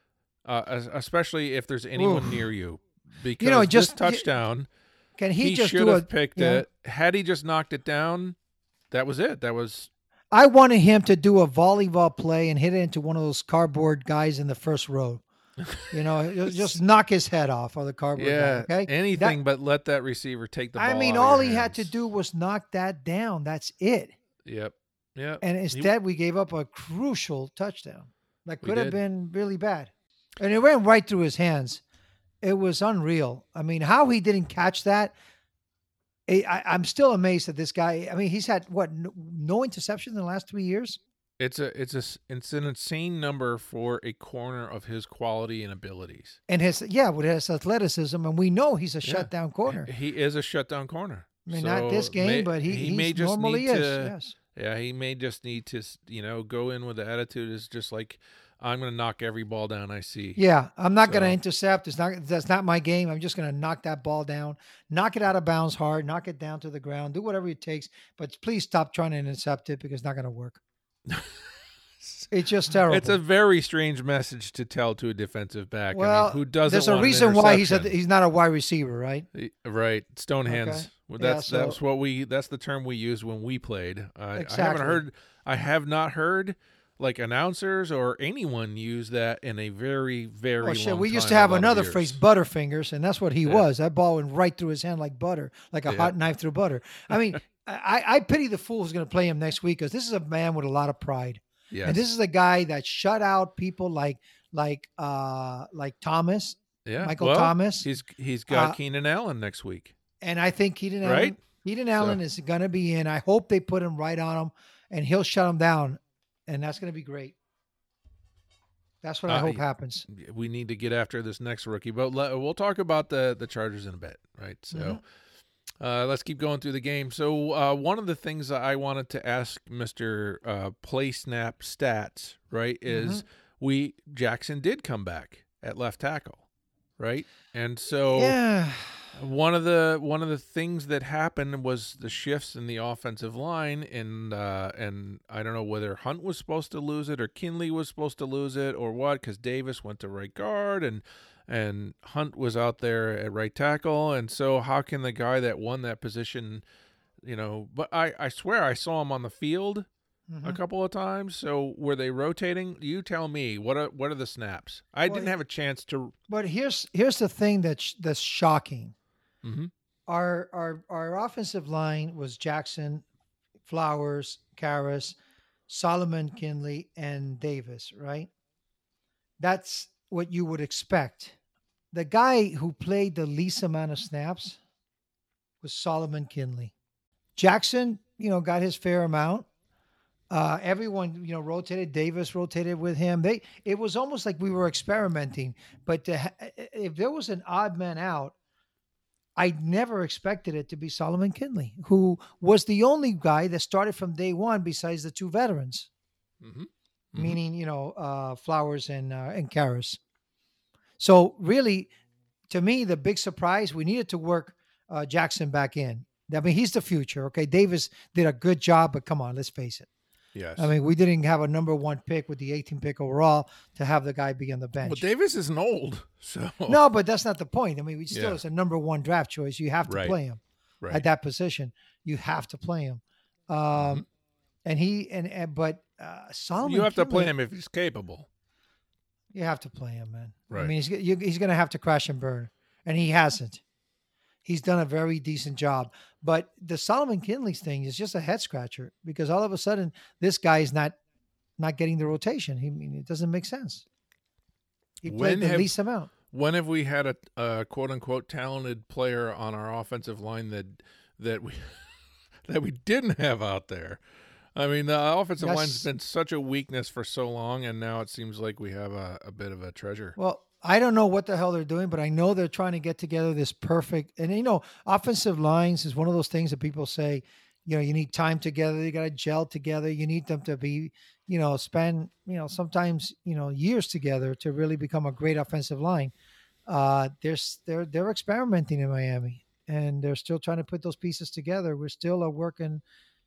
uh, es- especially if there's anyone Oof. near you. Because know, this just- touchdown, Can he, he, just should do have a? picked yeah. it. Had he just knocked it down, that was it. That was I wanted him to do a volleyball play and hit it into one of those cardboard guys in the first row. You know, just knock his head off of the cardboard yeah, guy. Okay, anything That- but let that receiver take the ball. I mean, out of all your he had to hands. do was knock that down. That's it. Yep. Yep. And He- instead, we gave up a crucial touchdown that We could have did. been really bad. And it went right through his hands. It was unreal. I mean, how he didn't catch that. I, I, I'm still amazed at this guy. I mean, he's had what no, no interceptions in the last three years. It's a it's a s- it's an insane number for a corner of his quality and abilities. And his yeah, with his athleticism, and we know he's a Yeah. shutdown corner. He is a shutdown corner. I mean, not this So game, may- but he, he he's may just normally need is. to, Yes. Yeah, he may just need to s- you know go in with the attitude is just like I'm going to knock every ball down I see. Yeah, I'm not going to So- intercept. It's not. That's not my game. I'm just going to knock that ball down, knock it out of bounds hard, knock it down to the ground, do whatever it takes. But please stop trying to intercept it because it's not going to work. It's just terrible. It's a very strange message to tell to a defensive back. well, I mean, who doesn't? there's a want an reason why he's a, interception? he's not a wide receiver, right? He- Right, stone Okay. hands. Well, Yeah, that's so- that's what we that's the term we used when we played. Uh, I Exactly. haven't heard. I have not heard like announcers or anyone use that in a very very. Oh shit, long we used time, to a have lot of another years. phrase, butterfingers, and that's what he Yeah. was. That ball went right through his hand like butter, like a Yeah. hot knife through butter. I mean, I, I pity the fool who's going to play him next week because this is a man with a lot of pride. Yes. And this is a guy that shut out people like like uh like Thomas, yeah. Michael well, Thomas. He's he's got Uh, Keenan Allen next week. and I think Keenan Allen, Right? Keenan Allen is going to be in. I hope they put him right on him, and he'll shut him down, and that's going to be great. That's what I Uh, hope happens. We need to get after this next rookie, but let, we'll talk about the the Chargers in a bit, right? So Mm-hmm. uh, let's keep going through the game. So uh, one of the things that I wanted to ask Mister Uh, Play Snap Stats, right, is Mm-hmm. we Jackson did come back at left tackle, right? And so Yeah. one of the one of the things that happened was the shifts in the offensive line, and uh, and I don't know whether Hunt was supposed to lose it or Kinley was supposed to lose it or what, because Davis went to right guard and and Hunt was out there at right tackle, and so how can the guy that won that position, you know? But I I swear I saw him on the field Mm-hmm. a couple of times. So were they rotating? You tell me. What are what are the snaps? I Well, didn't have a chance to. But here's here's the thing that's that's shocking. Mm-hmm. Our our our offensive line was Jackson, Flowers, Karras, Solomon, Kinley, and Davis, right? That's what you would expect. The guy who played the least amount of snaps was Solomon Kinley. Jackson, you know, got his fair amount. Uh, everyone, you know, rotated. Davis rotated with him. They, it was almost like we were experimenting. But to ha- if there was an odd man out, I never expected it to be Solomon Kinley, who was the only guy that started from day one besides the two veterans, Mm-hmm. meaning, you know, uh, Flowers and uh, and Karras. So really, to me, the big surprise, we needed to work uh, Jackson back in. I mean, he's the future. Okay, Davis did a good job, but come on, let's face it. Yes. I mean, we didn't have a number one pick with the eighteenth pick overall to have the guy be on the bench. Well, Davis isn't old, so No, but that's not the point. I mean, we still Yeah. it's a number one draft choice. You have to Right. play him right. at that position. You have to play him. Um, Mm-hmm. and he and, and but uh, Solomon, You have to play Kinley, him if he's capable. You have to play him, man. I Right. mean, he's you, he's going to have to crash and burn, and he hasn't. He's done a very decent job. But the Solomon Kinley thing is just a head scratcher because all of a sudden this guy is not not getting the rotation. He I mean it doesn't make sense. He When played the have- least amount. When have we had a, a quote unquote talented player on our offensive line that that we that we didn't have out there? I mean, the offensive Yes. line's been such a weakness for so long, and now it seems like we have a, a bit of a treasure. Well, I don't know what the hell they're doing, but I know they're trying to get together this perfect. And you know, offensive lines is one of those things that people say, you know, you need time together. You got to gel together. You need them to be, you know, spend, you know, sometimes you know years together to really become a great offensive line. Uh, they're s- they're they're experimenting in Miami, and they're still trying to put those pieces together. We're still a working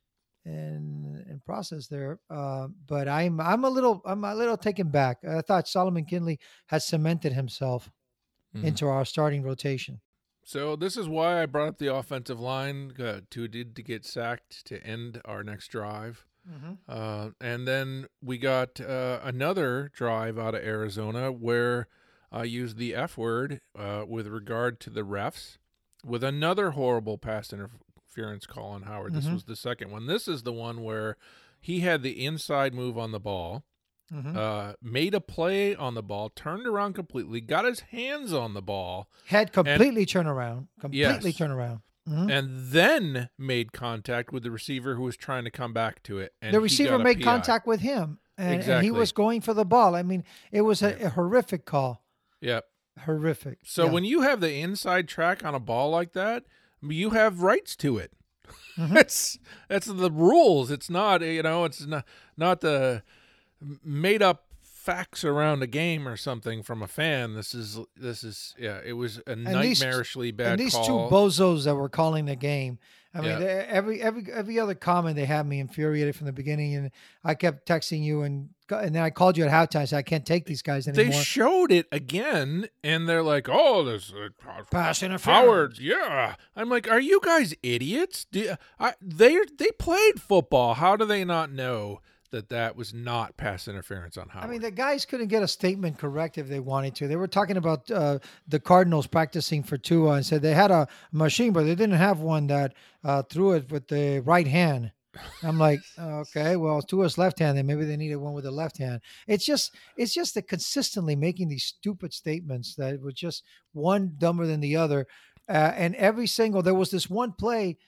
in in process there. Uh, but I'm I'm a little I'm a little taken back. I thought Solomon Kinley has cemented himself Mhm. into our starting rotation. So this is why I brought up the offensive line uh, to did to get sacked to end our next drive. Uh, and then we got uh, another drive out of Arizona where I used the F word uh, with regard to the refs with another horrible pass interference call on Howard. This Mhm. was the second one. This is the one where he had the inside move on the ball, Mhm. uh, made a play on the ball, turned around completely, got his hands on the ball, Head completely turn around, completely Yes. turn around. Mhm. and then made contact with the receiver who was trying to come back to it. And The he receiver got a made P I. contact with him, and, and Exactly. he was going for the ball. I mean, it was a, Yeah. a horrific call. Yep. Horrific. So Yeah. when you have the inside track on a ball like that, you have rights to it. Mhm. That's that's the rules. It's not you know it's not not the made up facts around a game or something from a fan. This is this is yeah. It was a these- nightmarishly bad and these call. two bozos that were calling the game. I mean, Yeah. they- every every every other comment they had me infuriated from the beginning, and I kept texting you, and and then I called you at halftime. I said I can't take these guys They anymore. showed it again, and they're like, "Oh, there's uh, Pass interference. Howard." Yeah, I'm like, "Are you guys idiots? Do, I, they they played football. How do they not know that that was not pass interference on Howard?" I mean, the guys couldn't get a statement correct if they wanted to. They were talking about uh, the Cardinals practicing for Tua and said they had a machine, but they didn't have one that uh, threw it with the right hand. I'm like, okay, well, Tua's left-handed. Maybe they needed one with the left hand. It's just, it's just that consistently making these stupid statements that were just one dumber than the other. Uh, and every single, there was this one play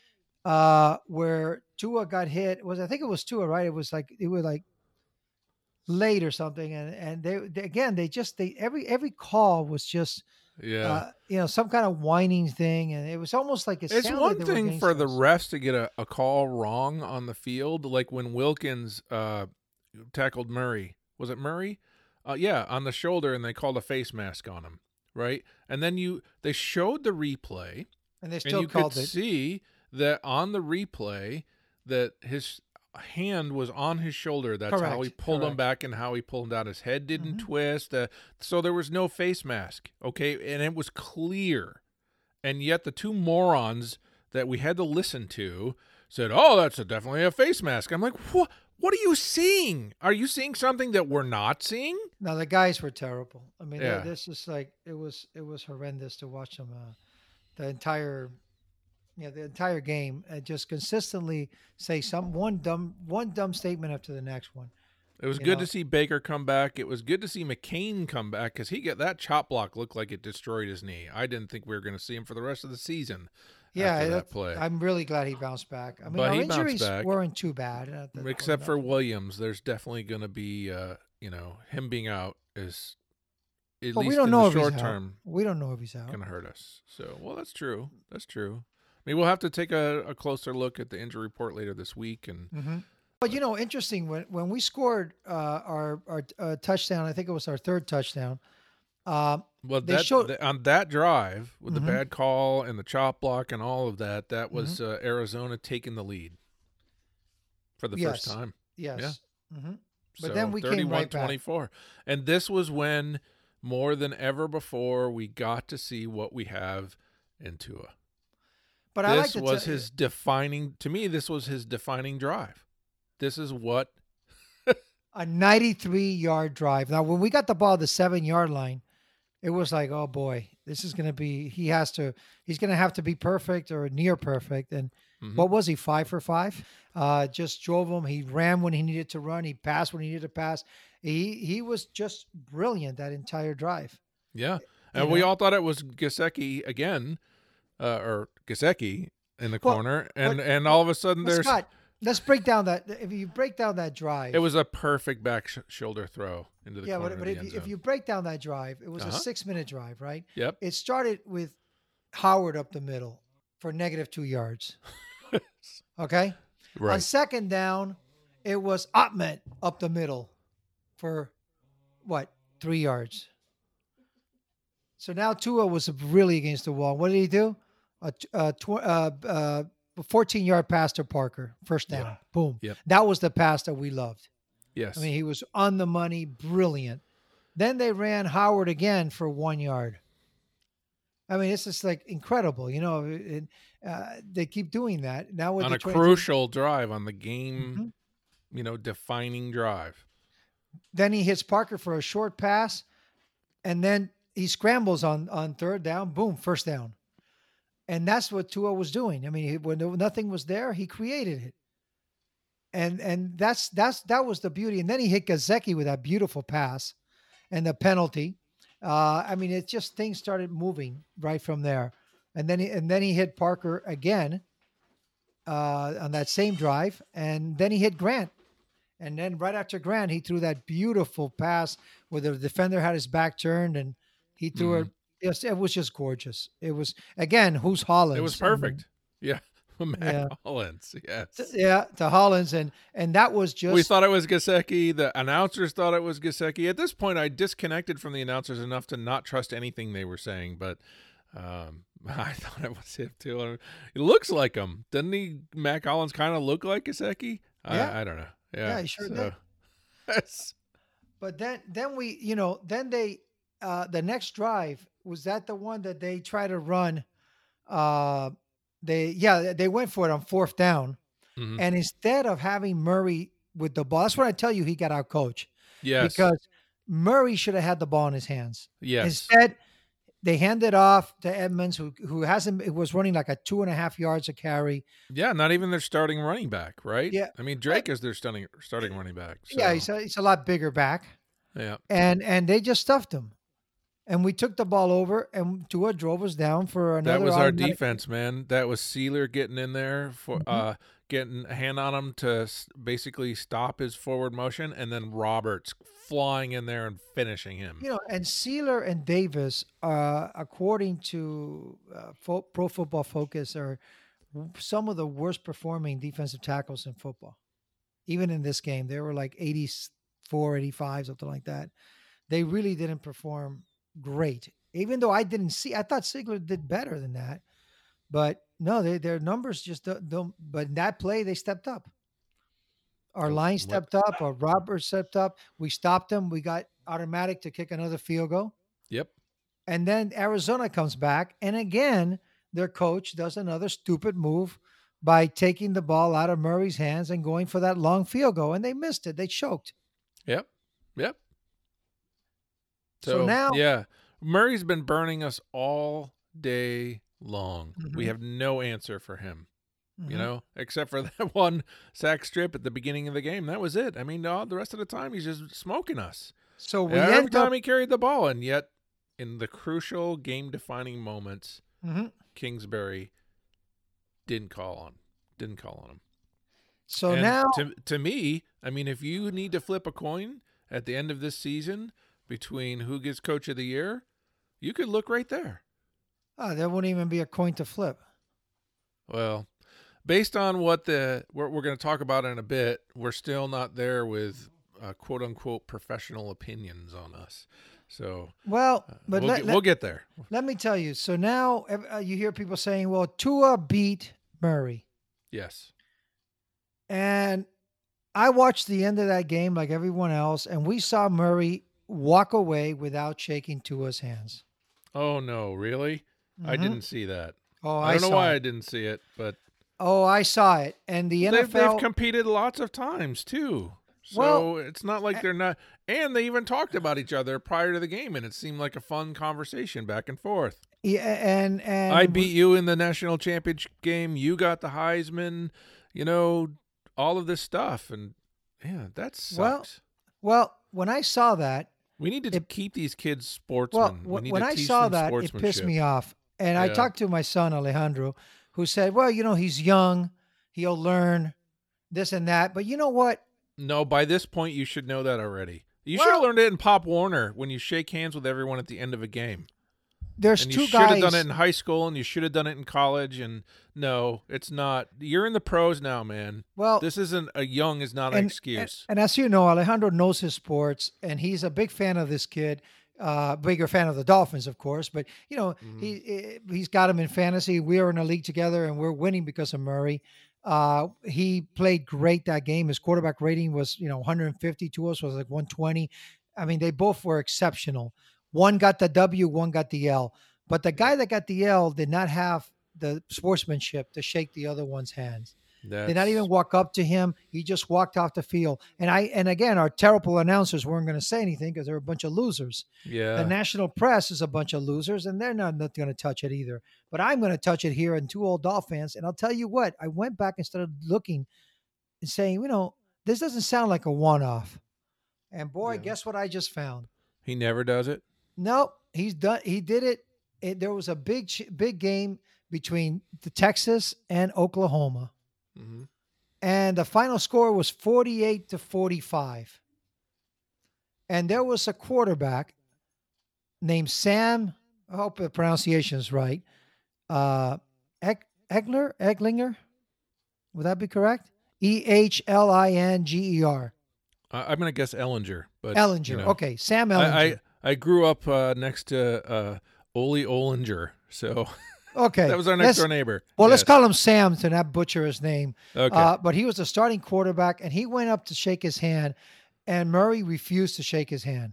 uh, where Tua got hit. Was I think it was Tua, right? It was like it was like late or something, and and they, they again they just they every every call was just Yeah. uh, you know some kind of whining thing, and it was almost like it It's sounded one like they were thing against for the us. refs to get a, a call wrong on the field, like when Wilkins uh, tackled Murray. Was it Murray? Uh, yeah, on the shoulder, and they called a face mask on him, right? And then you they showed the replay, and they and still you called could it. see that on the replay that his hand was on his shoulder. That's how he Correct, pulled him correct. back and how he pulled him down. His head didn't Mhm. twist. Uh, so there was no face mask, okay? And it was clear. And yet the two morons that we had to listen to said, oh, that's a, definitely a face mask. I'm like, what? What are you seeing? Are you seeing something that we're not seeing? No, the guys were terrible. I mean, Yeah. they- this is like it was it was horrendous to watch them. Uh, the entire, you know, the entire game, and just consistently say some one dumb one dumb statement after the next one. It was You good know- to see Baker come back. It was good to see McCain come back because he got that chop block looked like it destroyed his knee. I didn't think we were going to see him for the rest of the season. Yeah, after that that's- play. I'm really glad he bounced back. I mean, But our he bounced injuries back. weren't too bad, at the- Except for you know. Williams, there's definitely going to be, uh, you know, him being out is at But least we don't in know the if he's short out. term We don't know if he's out. going to hurt us. So, well, that's true. That's true. Maybe we'll have to take a, a closer look at the injury report later this week. And hmm But you know, interesting when when we scored uh, our our uh, touchdown, I think it was our third touchdown. Uh, well, They that, showed- th- on that drive with Mhm. the bad call and the chop block and all of that, that was uh, Arizona taking the lead for the first Yes. time. yes. hmm But So then we came thirty-one right back. twenty-four. And this was when, more than ever before, we got to see what we have in Tua. But I like This to was tell- his defining, to me, this was his defining drive. This is what, a ninety-three yard drive. Now, when we got the ball at the seven yard line, it was like, oh boy, this is going to be, he has to, he's going to have to be perfect or near perfect. And Mhm. what was he, five for five? Uh, just drove him. He ran when he needed to run. He passed when he needed to pass. He, he was just brilliant that entire drive. yeah. You And we know? all thought it was Gasecki again, uh, or Gasecki in the Well, corner. And, but- and all of a sudden But there's, Scott, let's break down that. If you break down that drive, it was a perfect back sh- shoulder throw into the yeah, corner but, of but the if end you, if zone. you break down that drive, it was Uh-huh. a six minute drive, right? Yep. It started with Howard up the middle for negative two yards. Okay. On Right. second down, it was Ahmed up the middle for what, three yards. So now Tua was really against the wall. What did he do? A, t- a tw- uh, uh, fourteen yard pass to Parker, first down. Yep. Boom. Yep. That was the pass that we loved. Yes. I mean, he was on the money, brilliant. Then they ran Howard again for one yard. I mean, it's just like incredible, you know. It, uh, they keep doing that now with on the a twenty- crucial drive, on the game, Mhm. you know, defining drive. Then he hits Parker for a short pass, and then he scrambles on on third down. Boom, first down. And that's what Tua was doing. I mean, he, when there- nothing was there, he created it. And and that's that's that was the beauty. And then he hit Gazeki with that beautiful pass, and the penalty. Uh, I mean, it just things started moving right from there. And then he, and then he hit Parker again uh, on that same drive, and then he hit Grant. And then right after Grant, he threw that beautiful pass where the defender had his back turned, and he threw it. Yes, it was just gorgeous. It was again, who's Hollins? It was I mean, perfect. Yeah. Matt Yeah. Hollins. Yes. yeah, to Hollins, and and that was just We thought it was Gasecki. The announcers thought it was Gasecki. At this point, I disconnected from the announcers enough to not trust anything they were saying, but um, I thought it was him too. It looks like him. Doesn't he, Matt Hollins, kind of look like Gasecki? Yeah. I, I don't know. Yeah, Yeah, he sure did. Yes. But then, then we, you know, then they, uh, the next drive was that the one that they try to run. Uh, they, yeah, they went for it on fourth down, Mhm. and instead of having Murray with the ball, that's when I tell you he got out coached Yes. because Murray should have had the ball in his hands. yes. Instead, they handed off to Edmonds, who who hasn't, it was running like a two and a half yards a carry. Yeah, not even their starting running back, right? Yeah. I mean, Drake is their starting starting running back. So, Yeah, he's a, he's a lot bigger back, yeah. and and they just stuffed him. and we took the ball over, and Tua drove us down for another. That was our automatic- defense, man. That was Sealer getting in there for Mm-hmm. uh, getting a hand on him to s- basically stop his forward motion, and then Roberts flying in there and finishing him. You know, and Sealer and Davis, uh, according to uh, Fo- Pro Football Focus, are some of the worst performing defensive tackles in football. Even in this game, they were like eighty-four, eighty-five, something like that. They really didn't perform great. Even though I didn't see, I thought Ziegler did better than that. But no, they, their numbers just don't, don't. But in that play, they stepped up. Our line stepped up. Our Roberts stepped up. We stopped them. We got automatic to kick another field goal. Yep. And then Arizona comes back. And again, their coach does another stupid move by taking the ball out of Murray's hands and going for that long field goal. And they missed it. They choked. Yep. Yep. So now- yeah, Murray's been burning us all day long. Mhm. We have no answer for him, Mhm. you know, except for that one sack strip at the beginning of the game. That was it. I mean, no, the rest of the time he's just smoking us. So we Every end time up. he carried the ball, and yet in the crucial game-defining moments, Mhm. Kingsbury didn't call on, didn't call on him. So And now. to to me, I mean, if you need to flip a coin at the end of this season between who gets Coach of the Year, you could look right there. Oh, there wouldn't even be a coin to flip. Well, based on what the we're, we're going to talk about in a bit, we're still not there with uh, quote unquote professional opinions on us. So, Well, uh, but we'll, let, get, let, we'll get there. let me tell you. So now uh, you hear people saying, well, Tua beat Murray. Yes. And I watched the end of that game like everyone else, and we saw Murray walk away without shaking Tua's hands. Oh no, really? I Mhm. didn't see that. Oh, I I, don't know saw why I it. didn't see it, but Oh, I saw it. And the N they've, F L. they've competed lots of times too. So Well, it's not like they're not. And they even talked about each other prior to the game, and it seemed like a fun conversation back and forth. yeah, and and I beat you in the national championship game. You got the Heisman. You know, all of this stuff, and yeah, that sucks. Well, Well, when I saw that, we need to it- keep these kids sportsmen. well, we wh- need when to I teach saw them that, it pissed sportsmanship. me off. And I Yeah. talked to my son Alejandro, who said, "Well, you know, he's young, he'll learn this and that." But you know what? No, by this point, you should know that already. You should Well- have learned it in Pop Warner when you shake hands with everyone at the end of a game. There's And two you should have guys. done it in high school, and you should have done it in college. And no, it's not. You're in the pros now, man. well, This isn't a young is not an and, excuse. And, and as you know, Alejandro knows his sports, and he's a big fan of this kid. Uh, bigger fan of the Dolphins, of course, but you know Mm-hmm. he he's got him in fantasy. We are in a league together, and we're winning because of Murray. Uh, he played great that game. His quarterback rating was you know one hundred fifty. To us was like one twenty. I mean, they both were exceptional. One got the W, one got the L. But the guy that got the L did not have the sportsmanship to shake the other one's hands. That's, Did not even walk up to him. He just walked off the field. And I and again, our terrible announcers weren't going to say anything because they're a bunch of losers. yeah. The national press is a bunch of losers, and they're not, not going to touch it either. But I'm going to touch it here in Two Old Dolphins. And I'll tell you what, I went back and started looking and saying, you know, this doesn't sound like a one-off. And boy, Yeah. guess what I just found? He never does it. No, he's done. He did it. it there was a big, ch- big game between the Texas and Oklahoma. Mm-hmm. And the final score was forty-eight to forty-five. And there was a quarterback named Sam, I hope the pronunciation is right, uh, Eg- Egler, Eglinger, would that be correct? E H L I N G E R. I, I'm going to guess Ellinger. But, Ellinger. you know, Okay, Sam Ellinger. I, I, I grew up uh, next to uh, Ole Ollinger, so okay. that was our next let's- door neighbor. Well, let's Yes. call him Sam to not butcher his name. Okay. Uh, but he was the starting quarterback, and he went up to shake his hand, and Murray refused to shake his hand.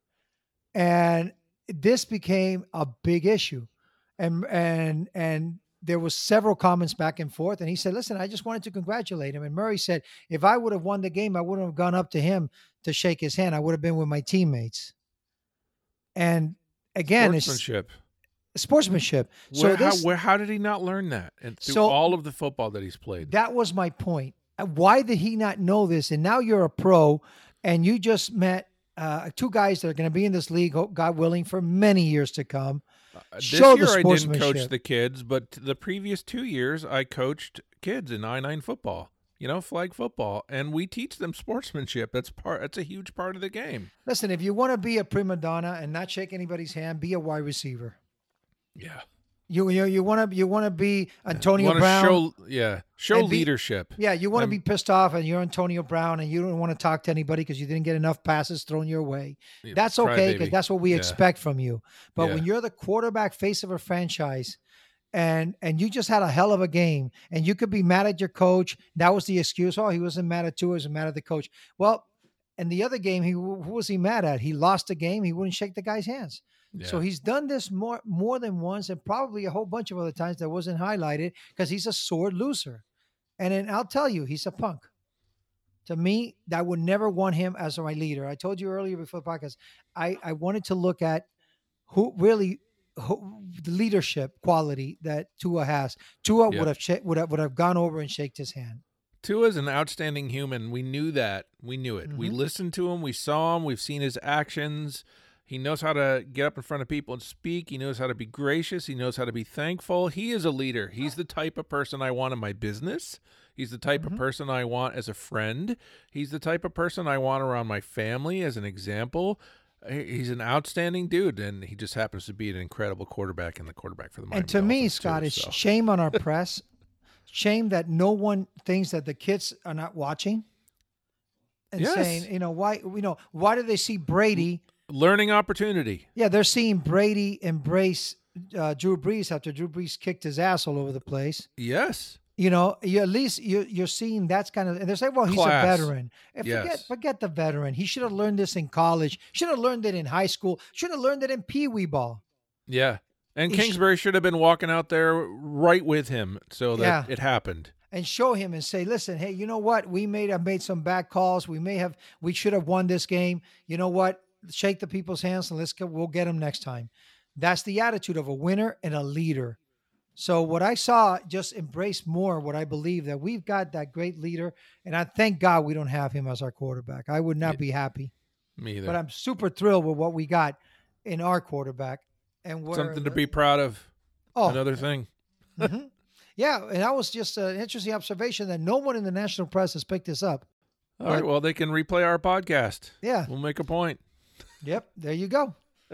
And this became a big issue. And and and there was several comments back and forth. And he said, listen, I just wanted to congratulate him. And Murray said, if I would have won the game, I wouldn't have gone up to him to shake his hand. I would have been with my teammates. And again, it's Sportsmanship. sportsmanship. So Where, this, how, where, how did he not learn that? And through So- all of the football that he's played. That was my point. Uh, Why did he not know this? And now you're a pro, and you just met uh, two guys that are going to be in this league, hope- God willing, for many years to come. Uh, this Show the year I didn't coach sportsmanship. the kids, but the previous two years I coached kids in I nine football, you know, flag football, and we teach them sportsmanship. That's part. That's a huge part of the game. Listen, if you want to be a prima donna and not shake anybody's hand, be a wide receiver. Yeah. You you you want to you want to be Antonio Want to Brown. show, yeah, show And be- leadership. Yeah, you want to I'm- be pissed off and you're Antonio Brown and you don't want to talk to anybody because you didn't get enough passes thrown your way. Yeah, That's try, okay baby. because that's what we Yeah. expect from you. But Yeah. when you're the quarterback face of a franchise and and you just had a hell of a game and you could be mad at your coach, that was the excuse. Oh, he wasn't mad at Tua, he was mad at the coach. Well, in the other game, he who was he mad at? He lost the game. He wouldn't shake the guy's hands. Yeah. So he's done this more more than once and probably a whole bunch of other times that wasn't highlighted because he's a sore loser. And then I'll tell you, he's a punk. To me, I would never want him as my leader. I told you earlier before the podcast, I, I wanted to look at who really who, the leadership quality that Tua has. Tua Yeah. would have sh- would have would have gone over and shaked his hand. Tua's an outstanding human. We knew that. We knew it. We Mhm. listened to him. We saw him. We've seen his actions. He knows how to get up in front of people and speak. He knows how to be gracious. He knows how to be thankful. He is a leader. He's the type of person I want in my business. He's the type Mhm. of person I want as a friend. He's the type of person I want around my family as an example. He- He's an outstanding dude, and he just happens to be an incredible quarterback and the quarterback for the Miami And to me, Dolphins, Scott, too, it's so. shame on our press. Shame that no one thinks that the kids are not watching and Yes. saying, you know, why you know, why do they see Brady? Learning opportunity. Yeah, they're seeing Brady embrace uh, Drew Brees after Drew Brees kicked his ass all over the place. Yes. You know, you at least you you're seeing that's kind of. And they're saying, well, he's Class. a veteran. And forget Yes. forget the veteran. He should have learned this in college. Should have learned it in high school. Should have learned it in Pee Wee ball. Yeah. And He sh- Kingsbury should have been walking out there right with him so that Yeah. it happened. And show him and say, listen, hey, you know what? We made have made some bad calls. We may have we should have won this game. You know what? Shake the people's hands and let's go. We'll get them next time. That's the attitude of a winner and a leader. So what I saw just embraced more what I believe that we've got that great leader, and I thank God we don't have him as our quarterback. I would not Yeah. be happy, Me either. but I'm super thrilled with what we got in our quarterback. And we're, Something to be proud of. oh, Another thing. mhm. Yeah, and that was just an interesting observation that no one in the national press has picked this up. All right. Well, they can replay our podcast. Yeah. We'll make a point. Yep. There you go.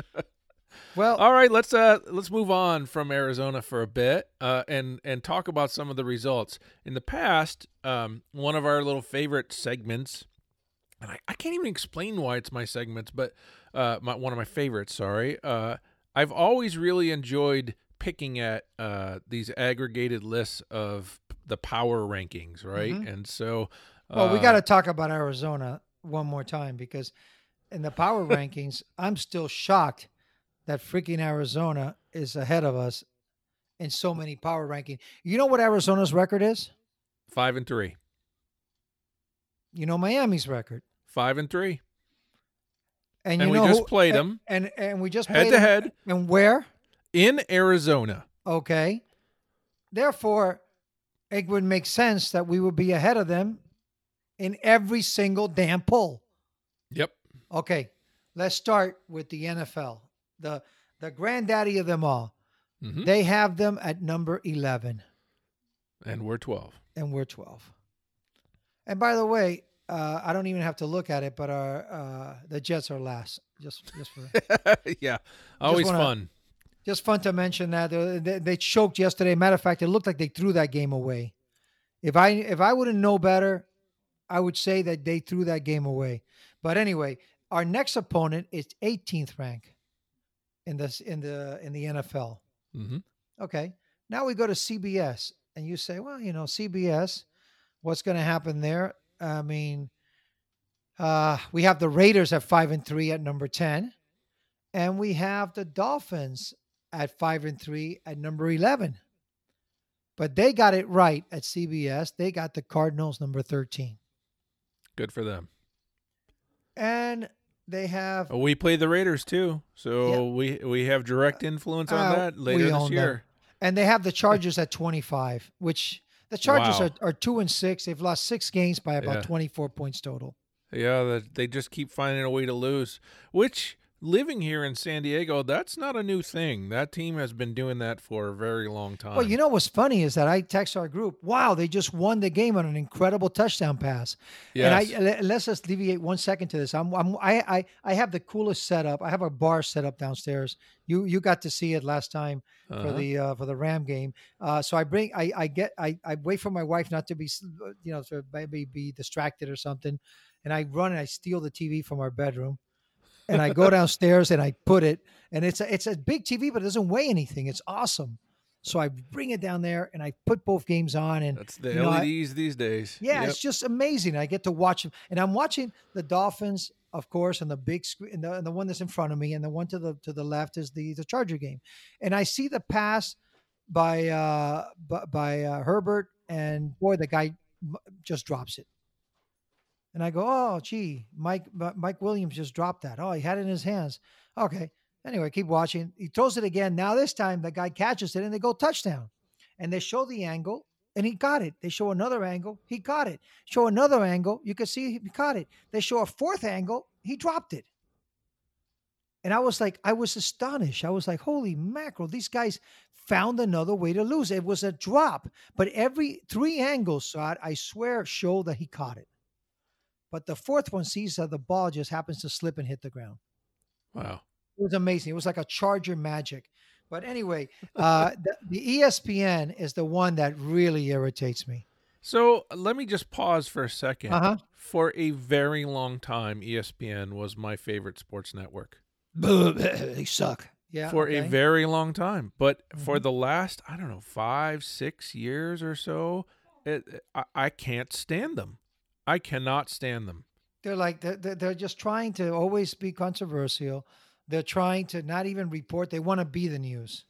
Well, All right. Let's uh let's move on from Arizona for a bit uh, and and talk about some of the results. In the past, um, one of our little favorite segments, and I, I can't even explain why it's my segments, but uh, my, one of my favorites. Sorry. Uh, I've always really enjoyed picking at uh, these aggregated lists of the power rankings, right? Mhm. And so, uh, well, we got to talk about Arizona one more time because in the power rankings, I'm still shocked that freaking Arizona is ahead of us in so many power ranking. You know what Arizona's record is? five and three, You know Miami's record. five and three, And, and you we know just who- played and, them And and we just head played to them. head And where? in Arizona. Okay. Therefore, it would make sense that we would be ahead of them in every single damn poll. Yep. Okay, let's start with the N F L, the the granddaddy of them all. Mhm. They have them at number eleven, And we're twelve. and we're twelve. And by the way, uh, I don't even have to look at it, but our uh, the Jets are last. Just just for Yeah. Always wanna- fun. just fun to mention that they, they, they choked yesterday. Matter of fact, it looked like they threw that game away. If I if I wouldn't know better, I would say that they threw that game away. But anyway, our next opponent is eighteenth rank in this in the in the N F L. hmm Okay. Now we go to C B S, and you say, well, you know, C B S, what's going to happen there? I mean, uh, we have the Raiders at five and three at number ten, and we have the Dolphins at five and three at number eleven. But they got it right at C B S. They got the Cardinals number thirteen, Good for them. and they have Oh, we play the Raiders too, so we we have direct influence on Uh, that we later this own them. year. And they have the Chargers at twenty-five, which the Chargers Wow. are, are two and six. They've lost six games by about Yeah. twenty-four points total. Yeah, that they just keep finding a way to lose, which living here in San Diego, that's not a new thing. That team has been doing that for a very long time. Well, you know what's funny is that I text our group, wow, they just won the game on an incredible touchdown pass. Yes. And I le- let's just deviate one second to this. I'm, I'm I, I I have the coolest setup. I have a bar set up downstairs. You you got to see it last time for Uh-huh. the uh, for the Ram game. Uh, so I bring I I get I, I wait for my wife not to be you know to maybe be distracted or something, and I run and I steal the T V from our bedroom. And I go downstairs and I put it, and it's a, it's a big T V, but it doesn't weigh anything. It's awesome. So I bring it down there and I put both games on, and That's the you know, I- L E Ds these days. yeah, Yep. it's just amazing. I get to watch them, and I'm watching the Dolphins, of course, on the big screen, and the, and the one that's in front of me, and the one to the to the left is the the Charger game, and I see the pass by uh by, by uh, Herbert, and boy, the guy m- just drops it. And I go, oh, gee, Mike M- Mike Williams just dropped that. Oh, he had it in his hands. Okay. Anyway, keep watching. He throws it again. Now this time the guy catches it and they go touchdown. And they show the angle and he got it. They show another angle. He got it. Show another angle. You can see he caught it. They show a fourth angle. He dropped it. And I was like, I was astonished. I was like, holy mackerel, these guys found another way to lose. It was a drop, but every three angles, Scott, I swear, show that he caught it. But the fourth one sees that the ball just happens to slip and hit the ground. Wow. It was amazing. It was like a Charger magic. But anyway, uh, the, the E S P N is the one that really irritates me. So let me just pause for a second. Uh-huh. For a very long time, E S P N was my favorite sports network. They suck. Yeah. for a okay. very long time. But for Mhm. the last, I don't know, five, six years or so, it, I, I can't stand them. I cannot stand them. They're like they're, they're they're just trying to always be controversial. They're trying to not even report. They want to be the news.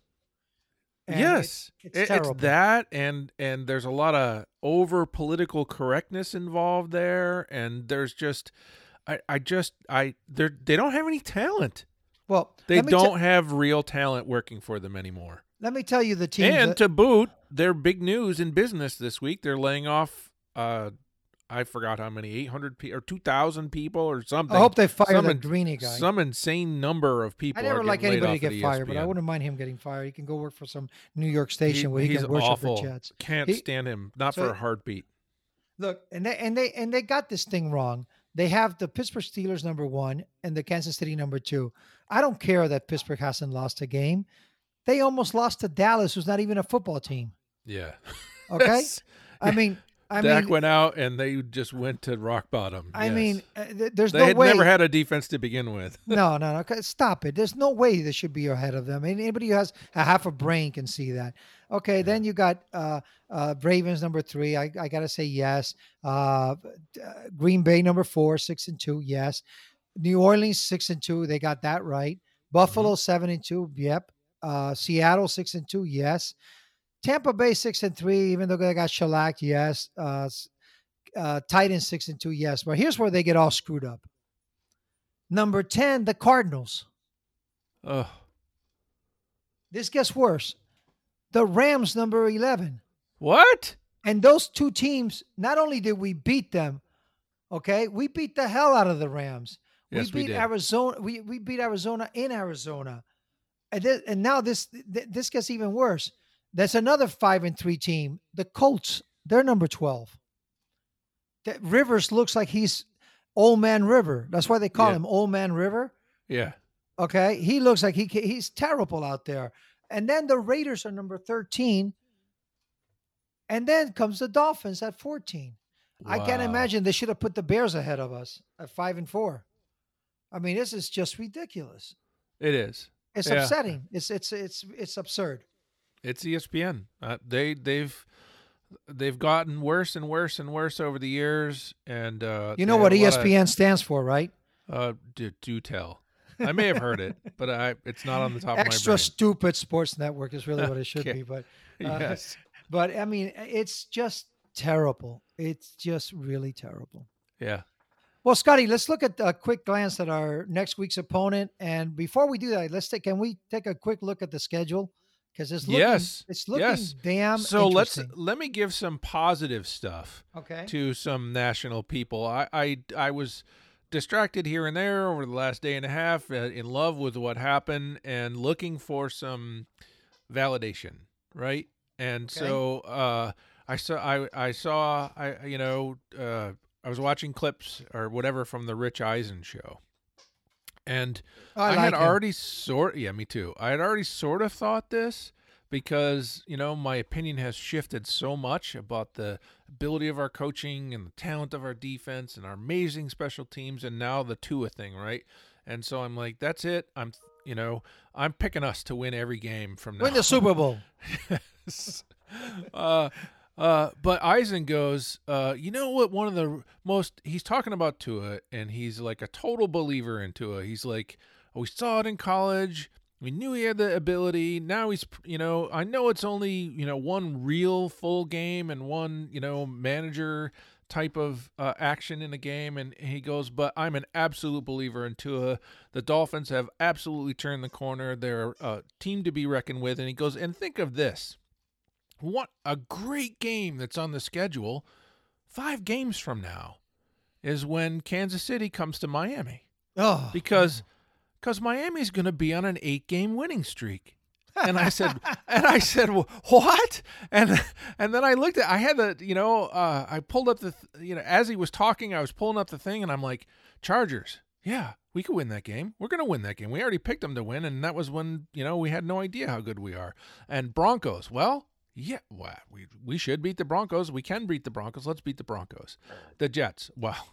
And yes, it's, It- it's terrible. that, and and there's a lot of over political correctness involved there, and there's just, I I just I they they don't have any talent. Well, They let me don't te- have real talent working for them anymore. let me tell you the teams. And that- to boot, they're big news in business this week. They're laying off, uh, I forgot how many, eight hundred pe- or two thousand people or something. I hope they fire some that in- Greeny guy. Some insane number of people. I never are like getting laid anybody to off get at fired, but I E S P N. wouldn't mind him getting fired. He can go work for some New York station He- where he he's can worship awful. the Jets. Can't He- stand him. Not so- for a heartbeat. Look, and they and they and they got this thing wrong. They have the Pittsburgh Steelers number one and the Kansas City number two. I don't care that Pittsburgh hasn't lost a game. They almost lost to Dallas, who's not even a football team. Yeah. Okay, Yes. I mean, I Dak mean, went out and they just went to rock bottom. I Yes. mean, uh, th- there's they no had way. never had a defense to begin with. no, no, no. okay, Stop it. There's no way they should be ahead of them. I mean, anybody who has a half a brain can see that. Okay, then you got uh, uh, Ravens number three. I, I gotta say yes. Uh, uh, Green Bay number four, six and two. Yes. New Orleans six and two. They got that right. Buffalo seven and two. Yep. Uh, Seattle six and two. Yes. Tampa Bay six and three. Even though they got shellacked. Yes. Uh, s- uh, Titans six and two. Yes. But here's where they get all screwed up. Number ten, the Cardinals. Ugh. This gets worse. The Rams, number eleven. What? And those two teams, not only did we beat them, okay, we beat the hell out of the Rams. Yes, we we beat did. Arizona. We, we beat Arizona in Arizona. And, this, and now this th- this gets even worse. That's another five and three team. The Colts, they're number twelve. That Rivers looks like he's Old Man River. That's why they call Yeah. him Old Man River. Yeah. Okay, he looks like he ca- he's terrible out there. And then the Raiders are number thirteen. And then comes the Dolphins at fourteen. I can't Wow. imagine they should have put the Bears ahead of us at five and four. I mean, this is just ridiculous. It is. It's Yeah. upsetting. It's it's it's it's absurd. It's E S P N. Uh, they they've they've gotten worse and worse and worse over the years. And uh, You know they what have a lot of- E S P N stands for, right? Uh, do, do tell. I may have heard it, but I it's not on the top Extra of stupid sports network is really what it should Okay. be. But my brain. uh, Yes. but I mean, it's just terrible. It's just really terrible. Yeah. Well, Scotty, let's look at a quick glance at our next week's opponent. And before we do that, let's take can we take a quick look at the schedule? because it's looking, Yes. it's looking yes. damn So let's interesting. let me give some positive stuff Okay. to some national people. I I, I was distracted here and there over the last day and a half, uh, in love with what happened and looking for some validation, right? And Okay. so uh, I saw I I saw I you know uh, I was watching clips or whatever from the Rich Eisen show, and Oh, I, I, like had him. already sort yeah me too. I had already sort of thought this because you know my opinion has shifted so much about the ability of our coaching and the talent of our defense and our amazing special teams, and now the Tua thing, right? And so I'm like, that's it. I'm you know I'm picking us to win every game from now. Win the Super Bowl. Yes. uh, uh, but Eisen goes, uh, you know what? One of the most, he's talking about Tua, and he's like a total believer in Tua. He's like, oh, we saw it in college. We knew he had the ability. Now he's, you know, I know it's only, you know, one real full game and one, you know, manager type of uh, action in a game. And he goes, but I'm an absolute believer in Tua. The Dolphins have absolutely turned the corner. They're a team to be reckoned with. And he goes, and think of this. What a great game that's on the schedule. Five games from now is when Kansas City comes to Miami. Oh, Because because Miami's going to be on an eight-game winning streak. And I said, and I said, what? And and then I looked at, I had the, you know, uh, I pulled up the, you know, as he was talking, I was pulling up the thing, and I'm like, Chargers, yeah, we could win that game. We're going to win that game. We already picked them to win, and that was when, you know, we had no idea how good we are. And Broncos, well, yeah, well, we we should beat the Broncos. We can beat the Broncos. Let's beat the Broncos. The Jets, well,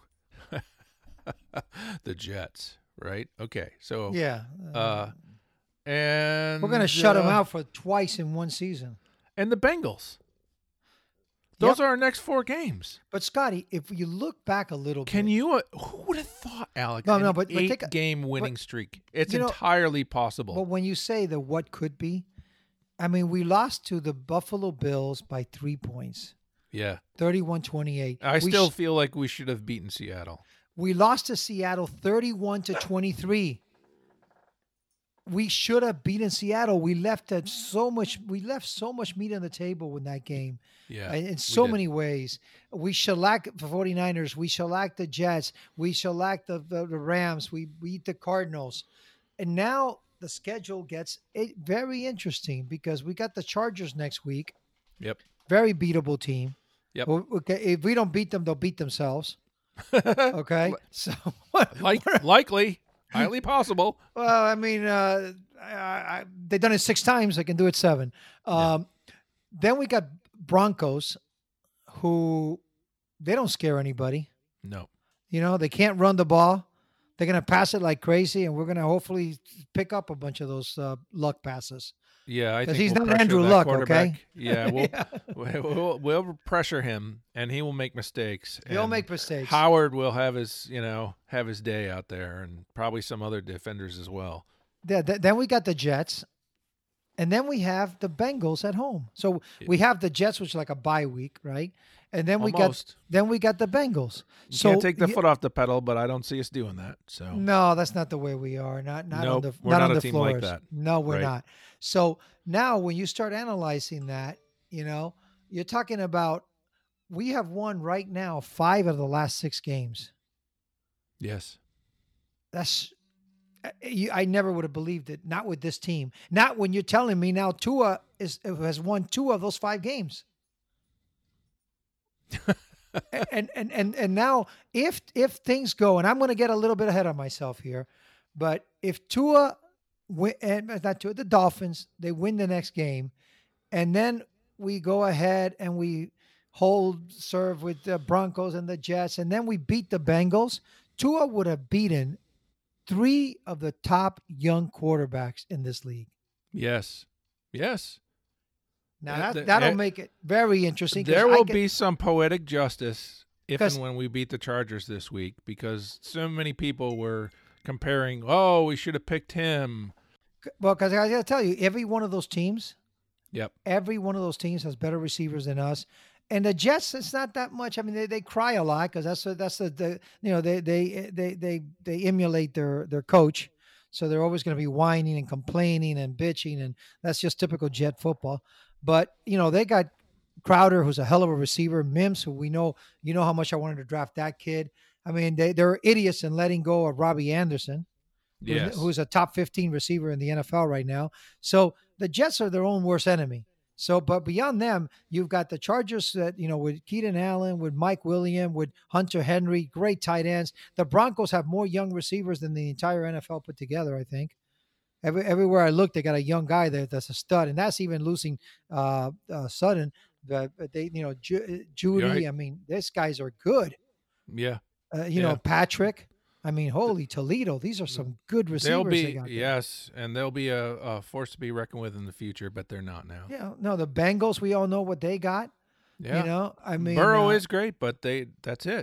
the Jets, right? Okay, so yeah. uh, and We're gonna shut uh, them out for twice in one season. And the Bengals. Those Yep. are our next four games. But Scotty, if you look back a little Can bit, you? Uh, who would have thought, Alex? No, an no, but- but take a- eight-game winning but, streak. It's you know, entirely possible. but when you say the what could be, I mean, we lost to the Buffalo Bills by three points, yeah, thirty-one twenty-eight. I we still sh- feel like we should have beaten Seattle. we lost to Seattle thirty-one to twenty-three. We should have beaten Seattle. We left that so much. We left so much meat on the table in that game. Yeah, in we so did. many ways. We shellacked the 49ers. We shellacked the Jets. We shellacked the, the, the Rams. We beat the Cardinals. And now the schedule gets it very interesting because we got the Chargers next week. Yep. Very beatable team. Yep. Well, okay, if we don't beat them, they'll beat themselves. Okay. So, Like, likely, highly possible. well, I mean, uh, I, I, they've done it six times. They can do it seven. Um, Then we got Broncos, who they don't scare anybody. No. You know, they can't run the ball. They're going to pass it like crazy, and we're going to hopefully pick up a bunch of those uh, luck passes. Yeah, I 'Cause think he's we'll not pressure Andrew that Luck, quarterback. okay? Yeah, we'll, Yeah. we'll, we'll we'll pressure him, and he will make mistakes. He'll and make mistakes. Howard will have his, you know, have his day out there, and probably some other defenders as well. Th- th- Then we got the Jets, and then we have the Bengals at home. So we have the Jets, which is like a bye week, right? And then we Almost. got then we got the Bengals. You so can't take the y- foot off the pedal, but I don't see us doing that. So No, that's not the way we are. Not not on Nope, the we're not, not on a the team floors. like that. No, we're Right. not. So now when you start analyzing that, you know, you're talking about we have won right now five of the last six games. yes, That's I- you, I never would have believed it. Not with this team. Not when you're telling me now Tua is has won two of those five games. and, and and and now if if things go, and I'm going to get a little bit ahead of myself here, but if Tua win, and not Tua, the Dolphins, they win the next game, and then we go ahead and we hold serve with the Broncos and the Jets, and then we beat the Bengals, Tua would have beaten three of the top young quarterbacks in this league. yes, yes. Now Uh, that, the- that'll uh, make it very interesting. 'cause There I will get- be some poetic justice if 'Cause- and when we beat the Chargers this week, because so many people were comparing. Oh, we should have picked him. well, because I got to tell you, every one of those teams, Yep. every one of those teams has better receivers than us. And the Jets, it's not that much. I mean, they, they cry a lot because that's the, that's the, the you know they they they they they emulate their their coach. So they're always going to be whining and complaining and bitching, and that's just typical Jet football. But you know, they got Crowder, who's a hell of a receiver. Mims, who we know, you know how much I wanted to draft that kid. I mean, they they're idiots in letting go of Robbie Anderson, who's, Yes. who's a top fifteen receiver in the N F L right now. So the Jets are their own worst enemy. So, but beyond them, you've got the Chargers that, you know, with Keenan Allen, with Mike Williams, with Hunter Henry, great tight ends. The Broncos have more young receivers than the entire N F L put together, I think. Every, everywhere I look, they got a young guy there that's a stud, and that's even losing uh, uh, Sutton. But but they, you know, Ju- Judy. Right. I mean, these guys are good. Yeah. Uh, you Yeah. know, Patrick. I mean, holy Toledo. These are some good receivers. They'll they be got there. yes, and they'll be a, a force to be reckoned with in the future, but they're not now. Yeah. No, the Bengals. We all know what they got. Yeah. You know, I mean, Burrow uh, is great, but they that's it.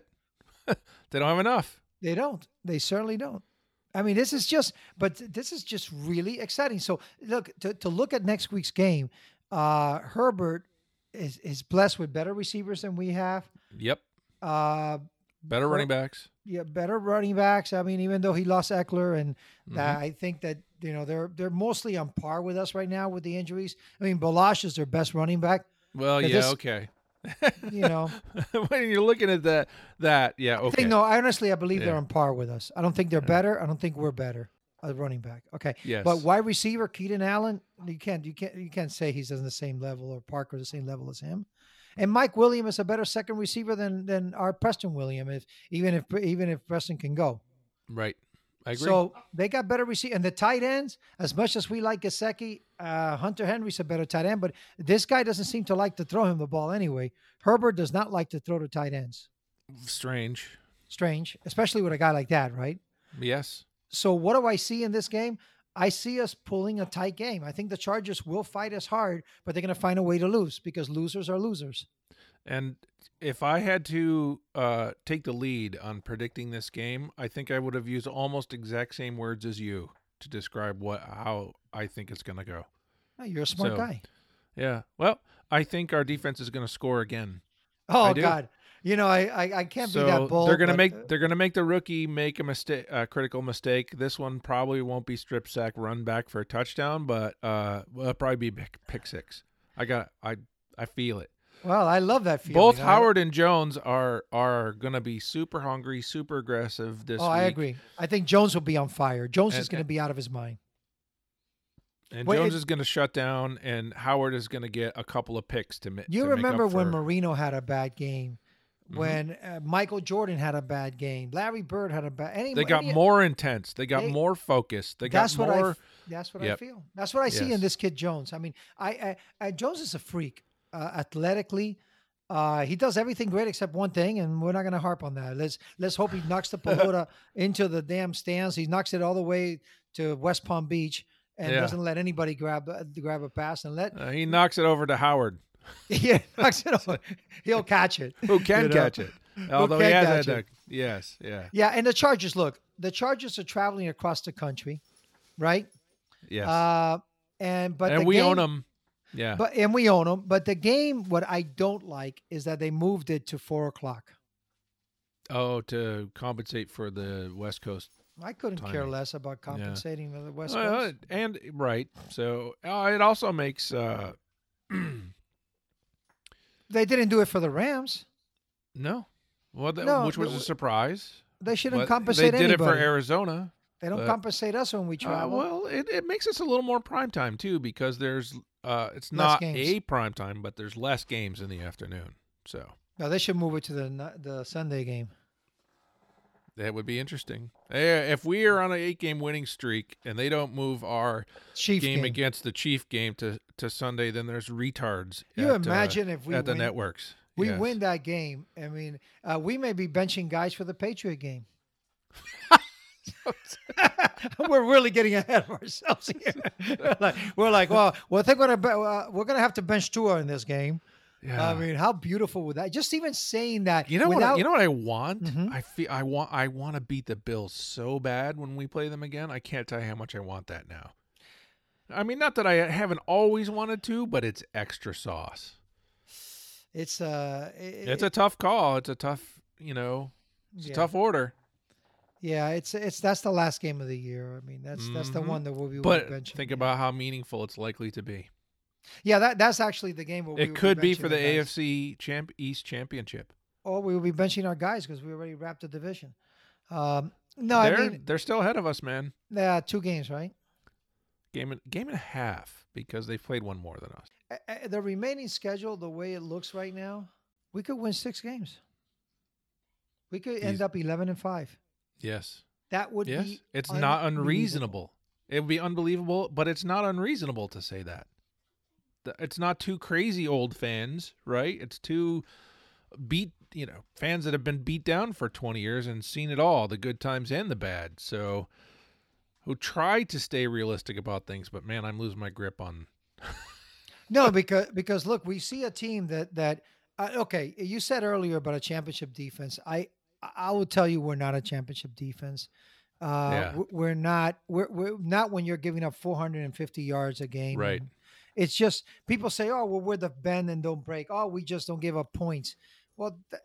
They don't have enough. They don't. They certainly don't. I mean, this is just, but this is just really exciting. So, look, to, to look at next week's game, uh, Herbert is, is blessed with better receivers than we have. Yep. Uh, Better running backs. yeah, better running backs. I mean, even though he lost Eckler, and that, Mm-hmm. I think that, you know, they're they're mostly on par with us right now with the injuries. I mean, Balash is their best running back. Well, Yeah, yeah, this- okay. You know, When you're looking at that, that yeah, I okay. think, no, I honestly, I believe they're Yeah. on par with us. I don't think they're better. I don't think we're better at running back. Okay. Yes. But wide receiver, Keaton Allen, you can't, you can't, you can't say he's on the same level, or Parker the same level as him. And Mike Williams is a better second receiver than than our Preston Williams, if even if even if Preston can go. Right. I agree. So they got better receiver, and the tight ends. As much as we like Gesicki, uh, Hunter Henry's a better tight end, but this guy doesn't seem to like to throw him the ball anyway. Herbert does not like to throw to tight ends. Strange. Strange, especially with a guy like that, right? Yes. So what do I see in this game? I see us pulling a tight game. I think the Chargers will fight us hard, but they're going to find a way to lose because losers are losers. And if I had to uh, take the lead on predicting this game, I think I would have used almost exact same words as you to describe what how I think it's going to go. Oh, you're a smart So, guy. Yeah. Well, I think our defense is going to score again. Oh I do. God, you know I I, I can't so be that bold. they're going to but, make uh, they're going to make the rookie make a mistake, a critical mistake. This one probably won't be strip sack, run back for a touchdown, but uh, well, it'll probably be pick, pick six. I got I I feel it. Well, I love that feeling. Both I- Howard and Jones are are going to be super hungry, super aggressive this Oh, week. I agree. I think Jones will be on fire. Jones is And- going to be out of his mind. And Wait, Jones it- is going to shut down, and Howard is going to get a couple of picks to, mi- You to make remember up when for- Marino had a bad game, Mhm. when uh, Michael Jordan had a bad game, Larry Bird had a bad. Any, They got any- more intense. They got They- more focused. They got That's what I. more. f- That's what I Yep. feel. That's what I see in Yes. this kid Jones. I mean, I, I, I Jones is a freak, uh, athletically. Uh, he does everything great except one thing, and we're not going to harp on that. Let's let's hope he knocks the pelota into the damn stands. He knocks it all the way to West Palm Beach and Yeah. doesn't let anybody grab uh, grab a pass and let Uh, he knocks it over to Howard, yeah knocks it over. He'll catch it. who can You know? catch it. Although he can has catch had it. a, yes, yeah, Yeah, and the Chargers. Look, the Chargers are traveling across the country, right? yes, Uh, and but and the we game, own them. Yeah, But and we own them. But the game, what I don't like is that they moved it to four o'clock. oh, to compensate for the West Coast. I couldn't care Timing. less about compensating for the West Well, Coast. and right, so uh, it also makes. Uh, They didn't do it for the Rams. no, well, that, No, which was but- a surprise. They shouldn't But compensate They did anybody. it for Arizona. They don't but- compensate us when we Uh, travel. well, it, it makes us a little more prime time too, because there's uh, it's Less not games. a prime time, but there's less games in the afternoon. So no, they should move it to the ni- the Sunday game. that would be interesting. Eh, If we are on an eight-game winning streak and they don't move our Chief game, game. against the Chief game to, to Sunday, then there's retards. You at, uh, imagine if we at the win- networks. We Yes. win that game. I mean, uh, we may be benching guys for the Patriot game. We're really getting ahead of ourselves here. we're, like, we're like, well, well, they're gonna be, uh, we're gonna have to bench Tua in this game. Yeah. I mean, how beautiful would that? Just even saying that. You know what? I- without, You know what I want? Mhm. I feel I want. I want to beat the Bills so bad when we play them again. I can't tell you how much I want that now. I mean, not that I haven't always wanted to, but it's extra sauce. It's uh, it, It's a tough call. It's a tough, you know, it's yeah. a tough order. Yeah, it's it's that's the last game of the year. I mean, that's that's the Mhm. one that we'll be But benching. think yeah. about how meaningful it's likely to be. Yeah, that that's actually the game where we It will could be benching for the our A guys. F C champ East Championship. Or we will be benching our guys because we already wrapped the division. Um, no, I they're mean, they're still ahead of us, man. uh, two games, right? Game and game and a half because they've played one more than us. Uh, uh, the remaining schedule, the way it looks right now, we could win six games. We could end These- up eleven and five. Yes. That would Yes. be It's not unbelievable. unreasonable. It would be unbelievable, but it's not unreasonable to say that. The- It's not too crazy old fans, right? It's too beat, you know, fans that have been beat down for twenty years and seen it all, the good times and the bad. So who try to stay realistic about things, but man, I'm losing my grip on No, because because look, we see a team that that uh, okay. You said earlier about a championship defense. I I will tell you, we're not a championship defense. Uh, Yeah. w- we're not. We're, we're not when you're giving up four hundred fifty yards a game. Right. And it's just people say, "Oh, well, we're the bend and don't break." Oh, we just don't give up points. Well, th-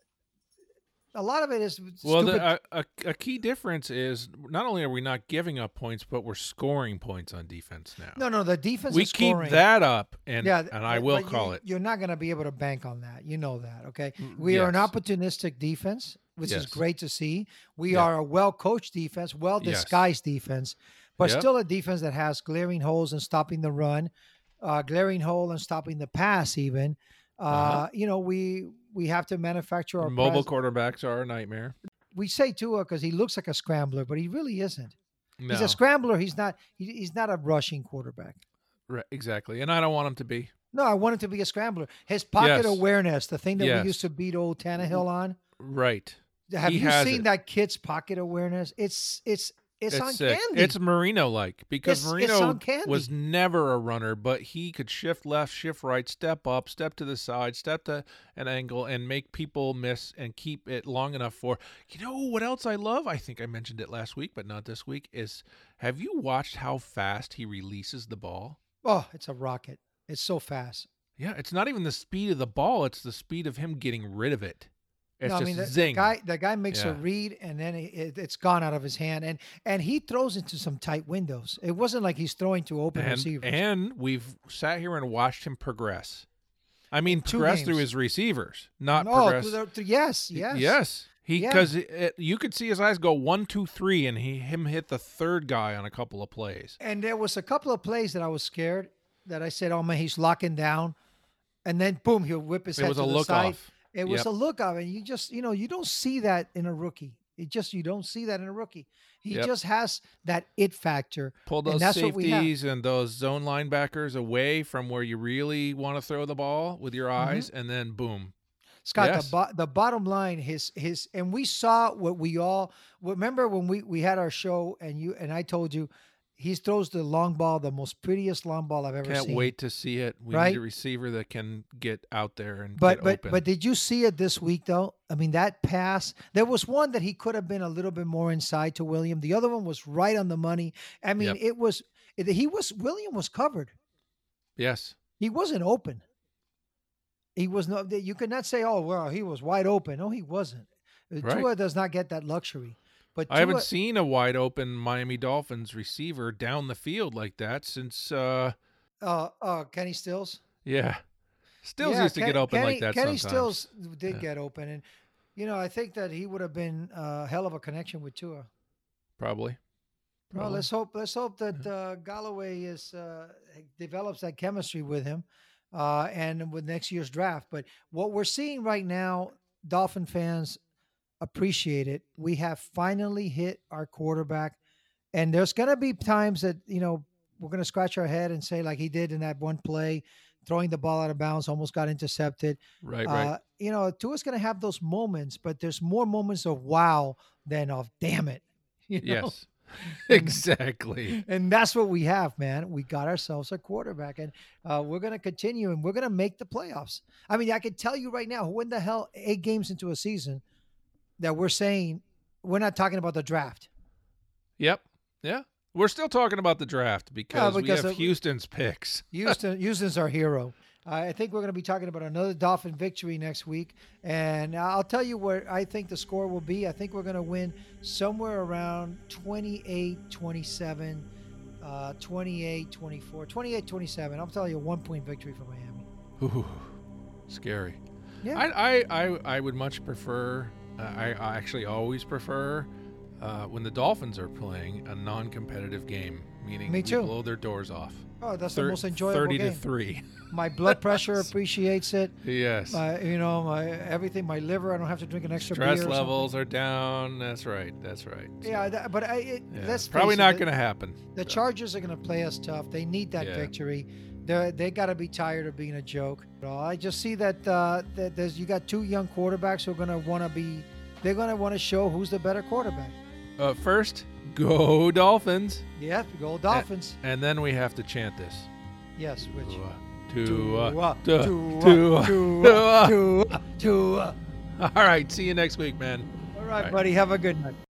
a lot of it is Well, stupid. the, a, a, a key difference is not only are we not giving up points, but we're scoring points on defense now. no, no, the defense. we is keep scoring. that up, and Yeah, and I but- will but call you, it. You're not going to be able to bank on that. You know that, okay? Mm, We are an yes. opportunistic defense, which is Yes. great to see. We Yeah. are a well-coached defense, well-disguised defense, but Yep. still a defense that has glaring holes in stopping the run, uh, glaring hole in stopping the pass. Even, uh, Uh-huh. you know, we we have to manufacture our Mobile pres- quarterbacks are a nightmare. We say Tua because he looks like a scrambler, but he really isn't. No, He's a scrambler. He's not. He, he's not a rushing quarterback. right, exactly, and I don't want him to be. No, I want him to be a scrambler. His pocket Yes. awareness, the thing that Yes. we used to beat old Tannehill on. Right. Have He you has seen it. that kid's pocket awareness? It's it's it's, It's sick. uncanny. It's Marino-like because It's- it's Marino uncanny. was never a runner, but he could shift left, shift right, step up, step to the side, step to an angle, and make people miss and keep it long enough for. You know what else I love? I think I mentioned it last week, but not this week. Is have you watched how fast he releases the ball? oh, it's a rocket. It's so fast. Yeah, it's not even the speed of the ball; it's the speed of him getting rid of it. It's no, I just mean the, the zing. guy the guy makes a Yeah. read and then it, it, it's gone out of his hand and and he throws into some tight windows. It wasn't like he's throwing to open and, receivers. and we've sat here and watched him progress. I mean, two progress through games. his receivers, not no, progress. th- th- yes, yes, Yes. He Yeah. because you could see his eyes go one, two, three, and he him hit the third guy on a couple of plays. And there was a couple of plays that I was scared that I said, "Oh man, he's locking down," and then boom, he'll whip his It head was to a the look side. off. It was Yep. a look off, and you just you know you don't see that in a rookie. It just you don't see that in a rookie. He Yep. just has that it factor. Pull and those that's what we have. safeties and those zone linebackers away from where you really want to throw the ball with your Mm-hmm. eyes, and then boom. Scott, Yes. the bo- the bottom line, his his, and we saw what we all remember when we we had our show, and you and I told you, he throws the long ball, the most prettiest long ball I've ever Can't seen. wait to see it. We Right? need a receiver that can get out there and But get but open. but did you see it this week though? I mean that pass. There was one that he could have been a little bit more inside to William. The other one was right on the money. I mean Yep. it was it, he was William was covered. yes. He wasn't open. He was no. You could not say, "Oh well, he was wide open." No, he wasn't. Uh, Right. Tua does not get that luxury. But I haven't Tua- seen a wide open Miami Dolphins receiver down the field like that since uh uh, uh, Kenny Stills. yeah. Stills Yeah, used to Ken- get open Kenny, like that Kenny sometimes. Stills did Yeah. get open, and you know I think that he would have been a hell of a connection with Tua. Probably. Well, Probably. let's hope. Let's hope that uh, Galloway is uh, develops that chemistry with him, uh, and with next year's draft. But what we're seeing right now, Dolphin fans appreciate it. We have finally hit our quarterback, and there's going to be times that you know we're going to scratch our head and say, like he did in that one play, throwing the ball out of bounds, almost got intercepted. Right, right. Uh, you know, Tua's going to have those moments, but there's more moments of wow than of damn it. You know? Yes. exactly. And that's what we have, man. We got ourselves a quarterback, and uh, we're going to continue, and we're going to make the playoffs. I mean, I can tell you right now, who in the hell, eight games into a season, that we're saying we're not talking about the draft. Yep. Yeah. We're still talking about the draft because, because we have of- Houston's picks. Houston, Houston's our hero. I think we're going to be talking about another Dolphin victory next week. And I'll tell you what I think the score will be. I think we're going to win somewhere around twenty-eight twenty-seven, uh, twenty-eight twenty-four, twenty-eight twenty-seven. I'll tell you a one-point victory for Miami. Ooh, scary. Yeah. I, I, I, I would much prefer, uh, I, I actually always prefer uh, when the Dolphins are playing a non-competitive game, meaning Me we too. blow their doors off. Oh, that's Thir- the most enjoyable thirty game. to three. My blood pressure appreciates it. Yes. My, you know, my everything, my liver, I don't have to drink an extra Stress beer or levels are down. That's right. That's right. something. Yeah, that, but I, it, Yeah. let's Probably face it, not the- going to happen. The So, Chargers are going to play us tough. They need that Yeah. victory. They they got to be tired of being a joke. You know, I just see that uh, that there's you got two young quarterbacks who are going to want to be. They're going to want to show who's the better quarterback. Uh, first, go Dolphins. Yeah, go Dolphins. And then we have to chant this. Yes, which. Tua, Tua, Tua, Tua, Tua, Tua, Tua. Tua, Tua. All right. See you next week, man. All right, All right. buddy. Have a good night.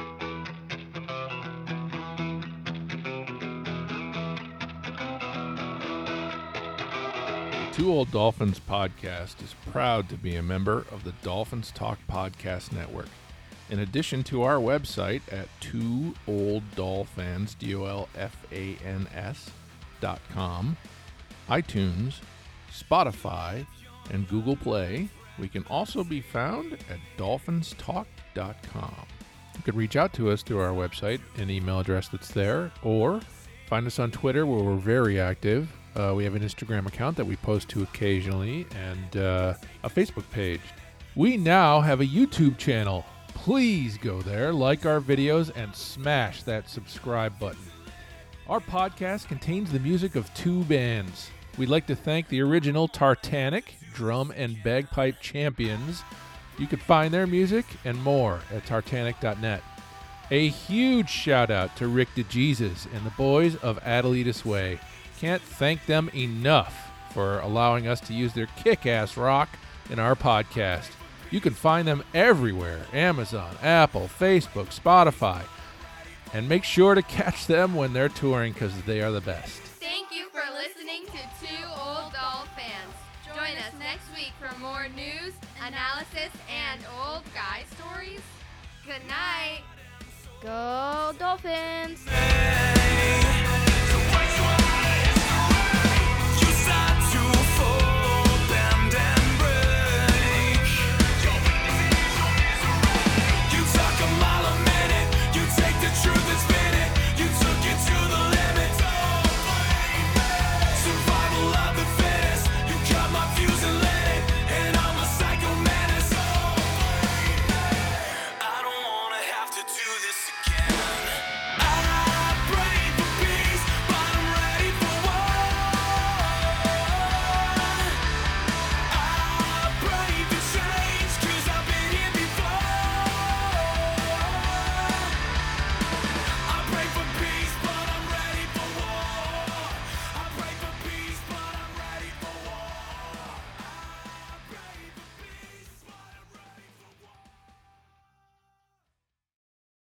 Two Old Dolphins podcast is proud to be a member of the Dolphins Talk Podcast Network. In addition to our website at two old dolphins, D O L F A N S dot com, iTunes, Spotify, and Google Play, we can also be found at dolphins talk dot com. You can reach out to us through our website, an email address that's there, or find us on Twitter where we're very active. Uh, we have an Instagram account that we post to occasionally and uh, a Facebook page. We now have a YouTube channel. Please go there, like our videos, and smash that subscribe button. Our podcast contains the music of two bands. We'd like to thank the original Tartanic drum and bagpipe champions. You can find their music and more at tartanic dot net. A huge shout out to Rick DeJesus and the boys of Adelitas Way. Can't thank them enough for allowing us to use their kick-ass rock in our podcast. You can find them everywhere, Amazon, Apple, Facebook, Spotify. And make sure to catch them when they're touring because they are the best. Thank you for listening to Two Old Doll Fans. Join us next week for more news, analysis, and old guy stories. Good night. Go Dolphins! Man.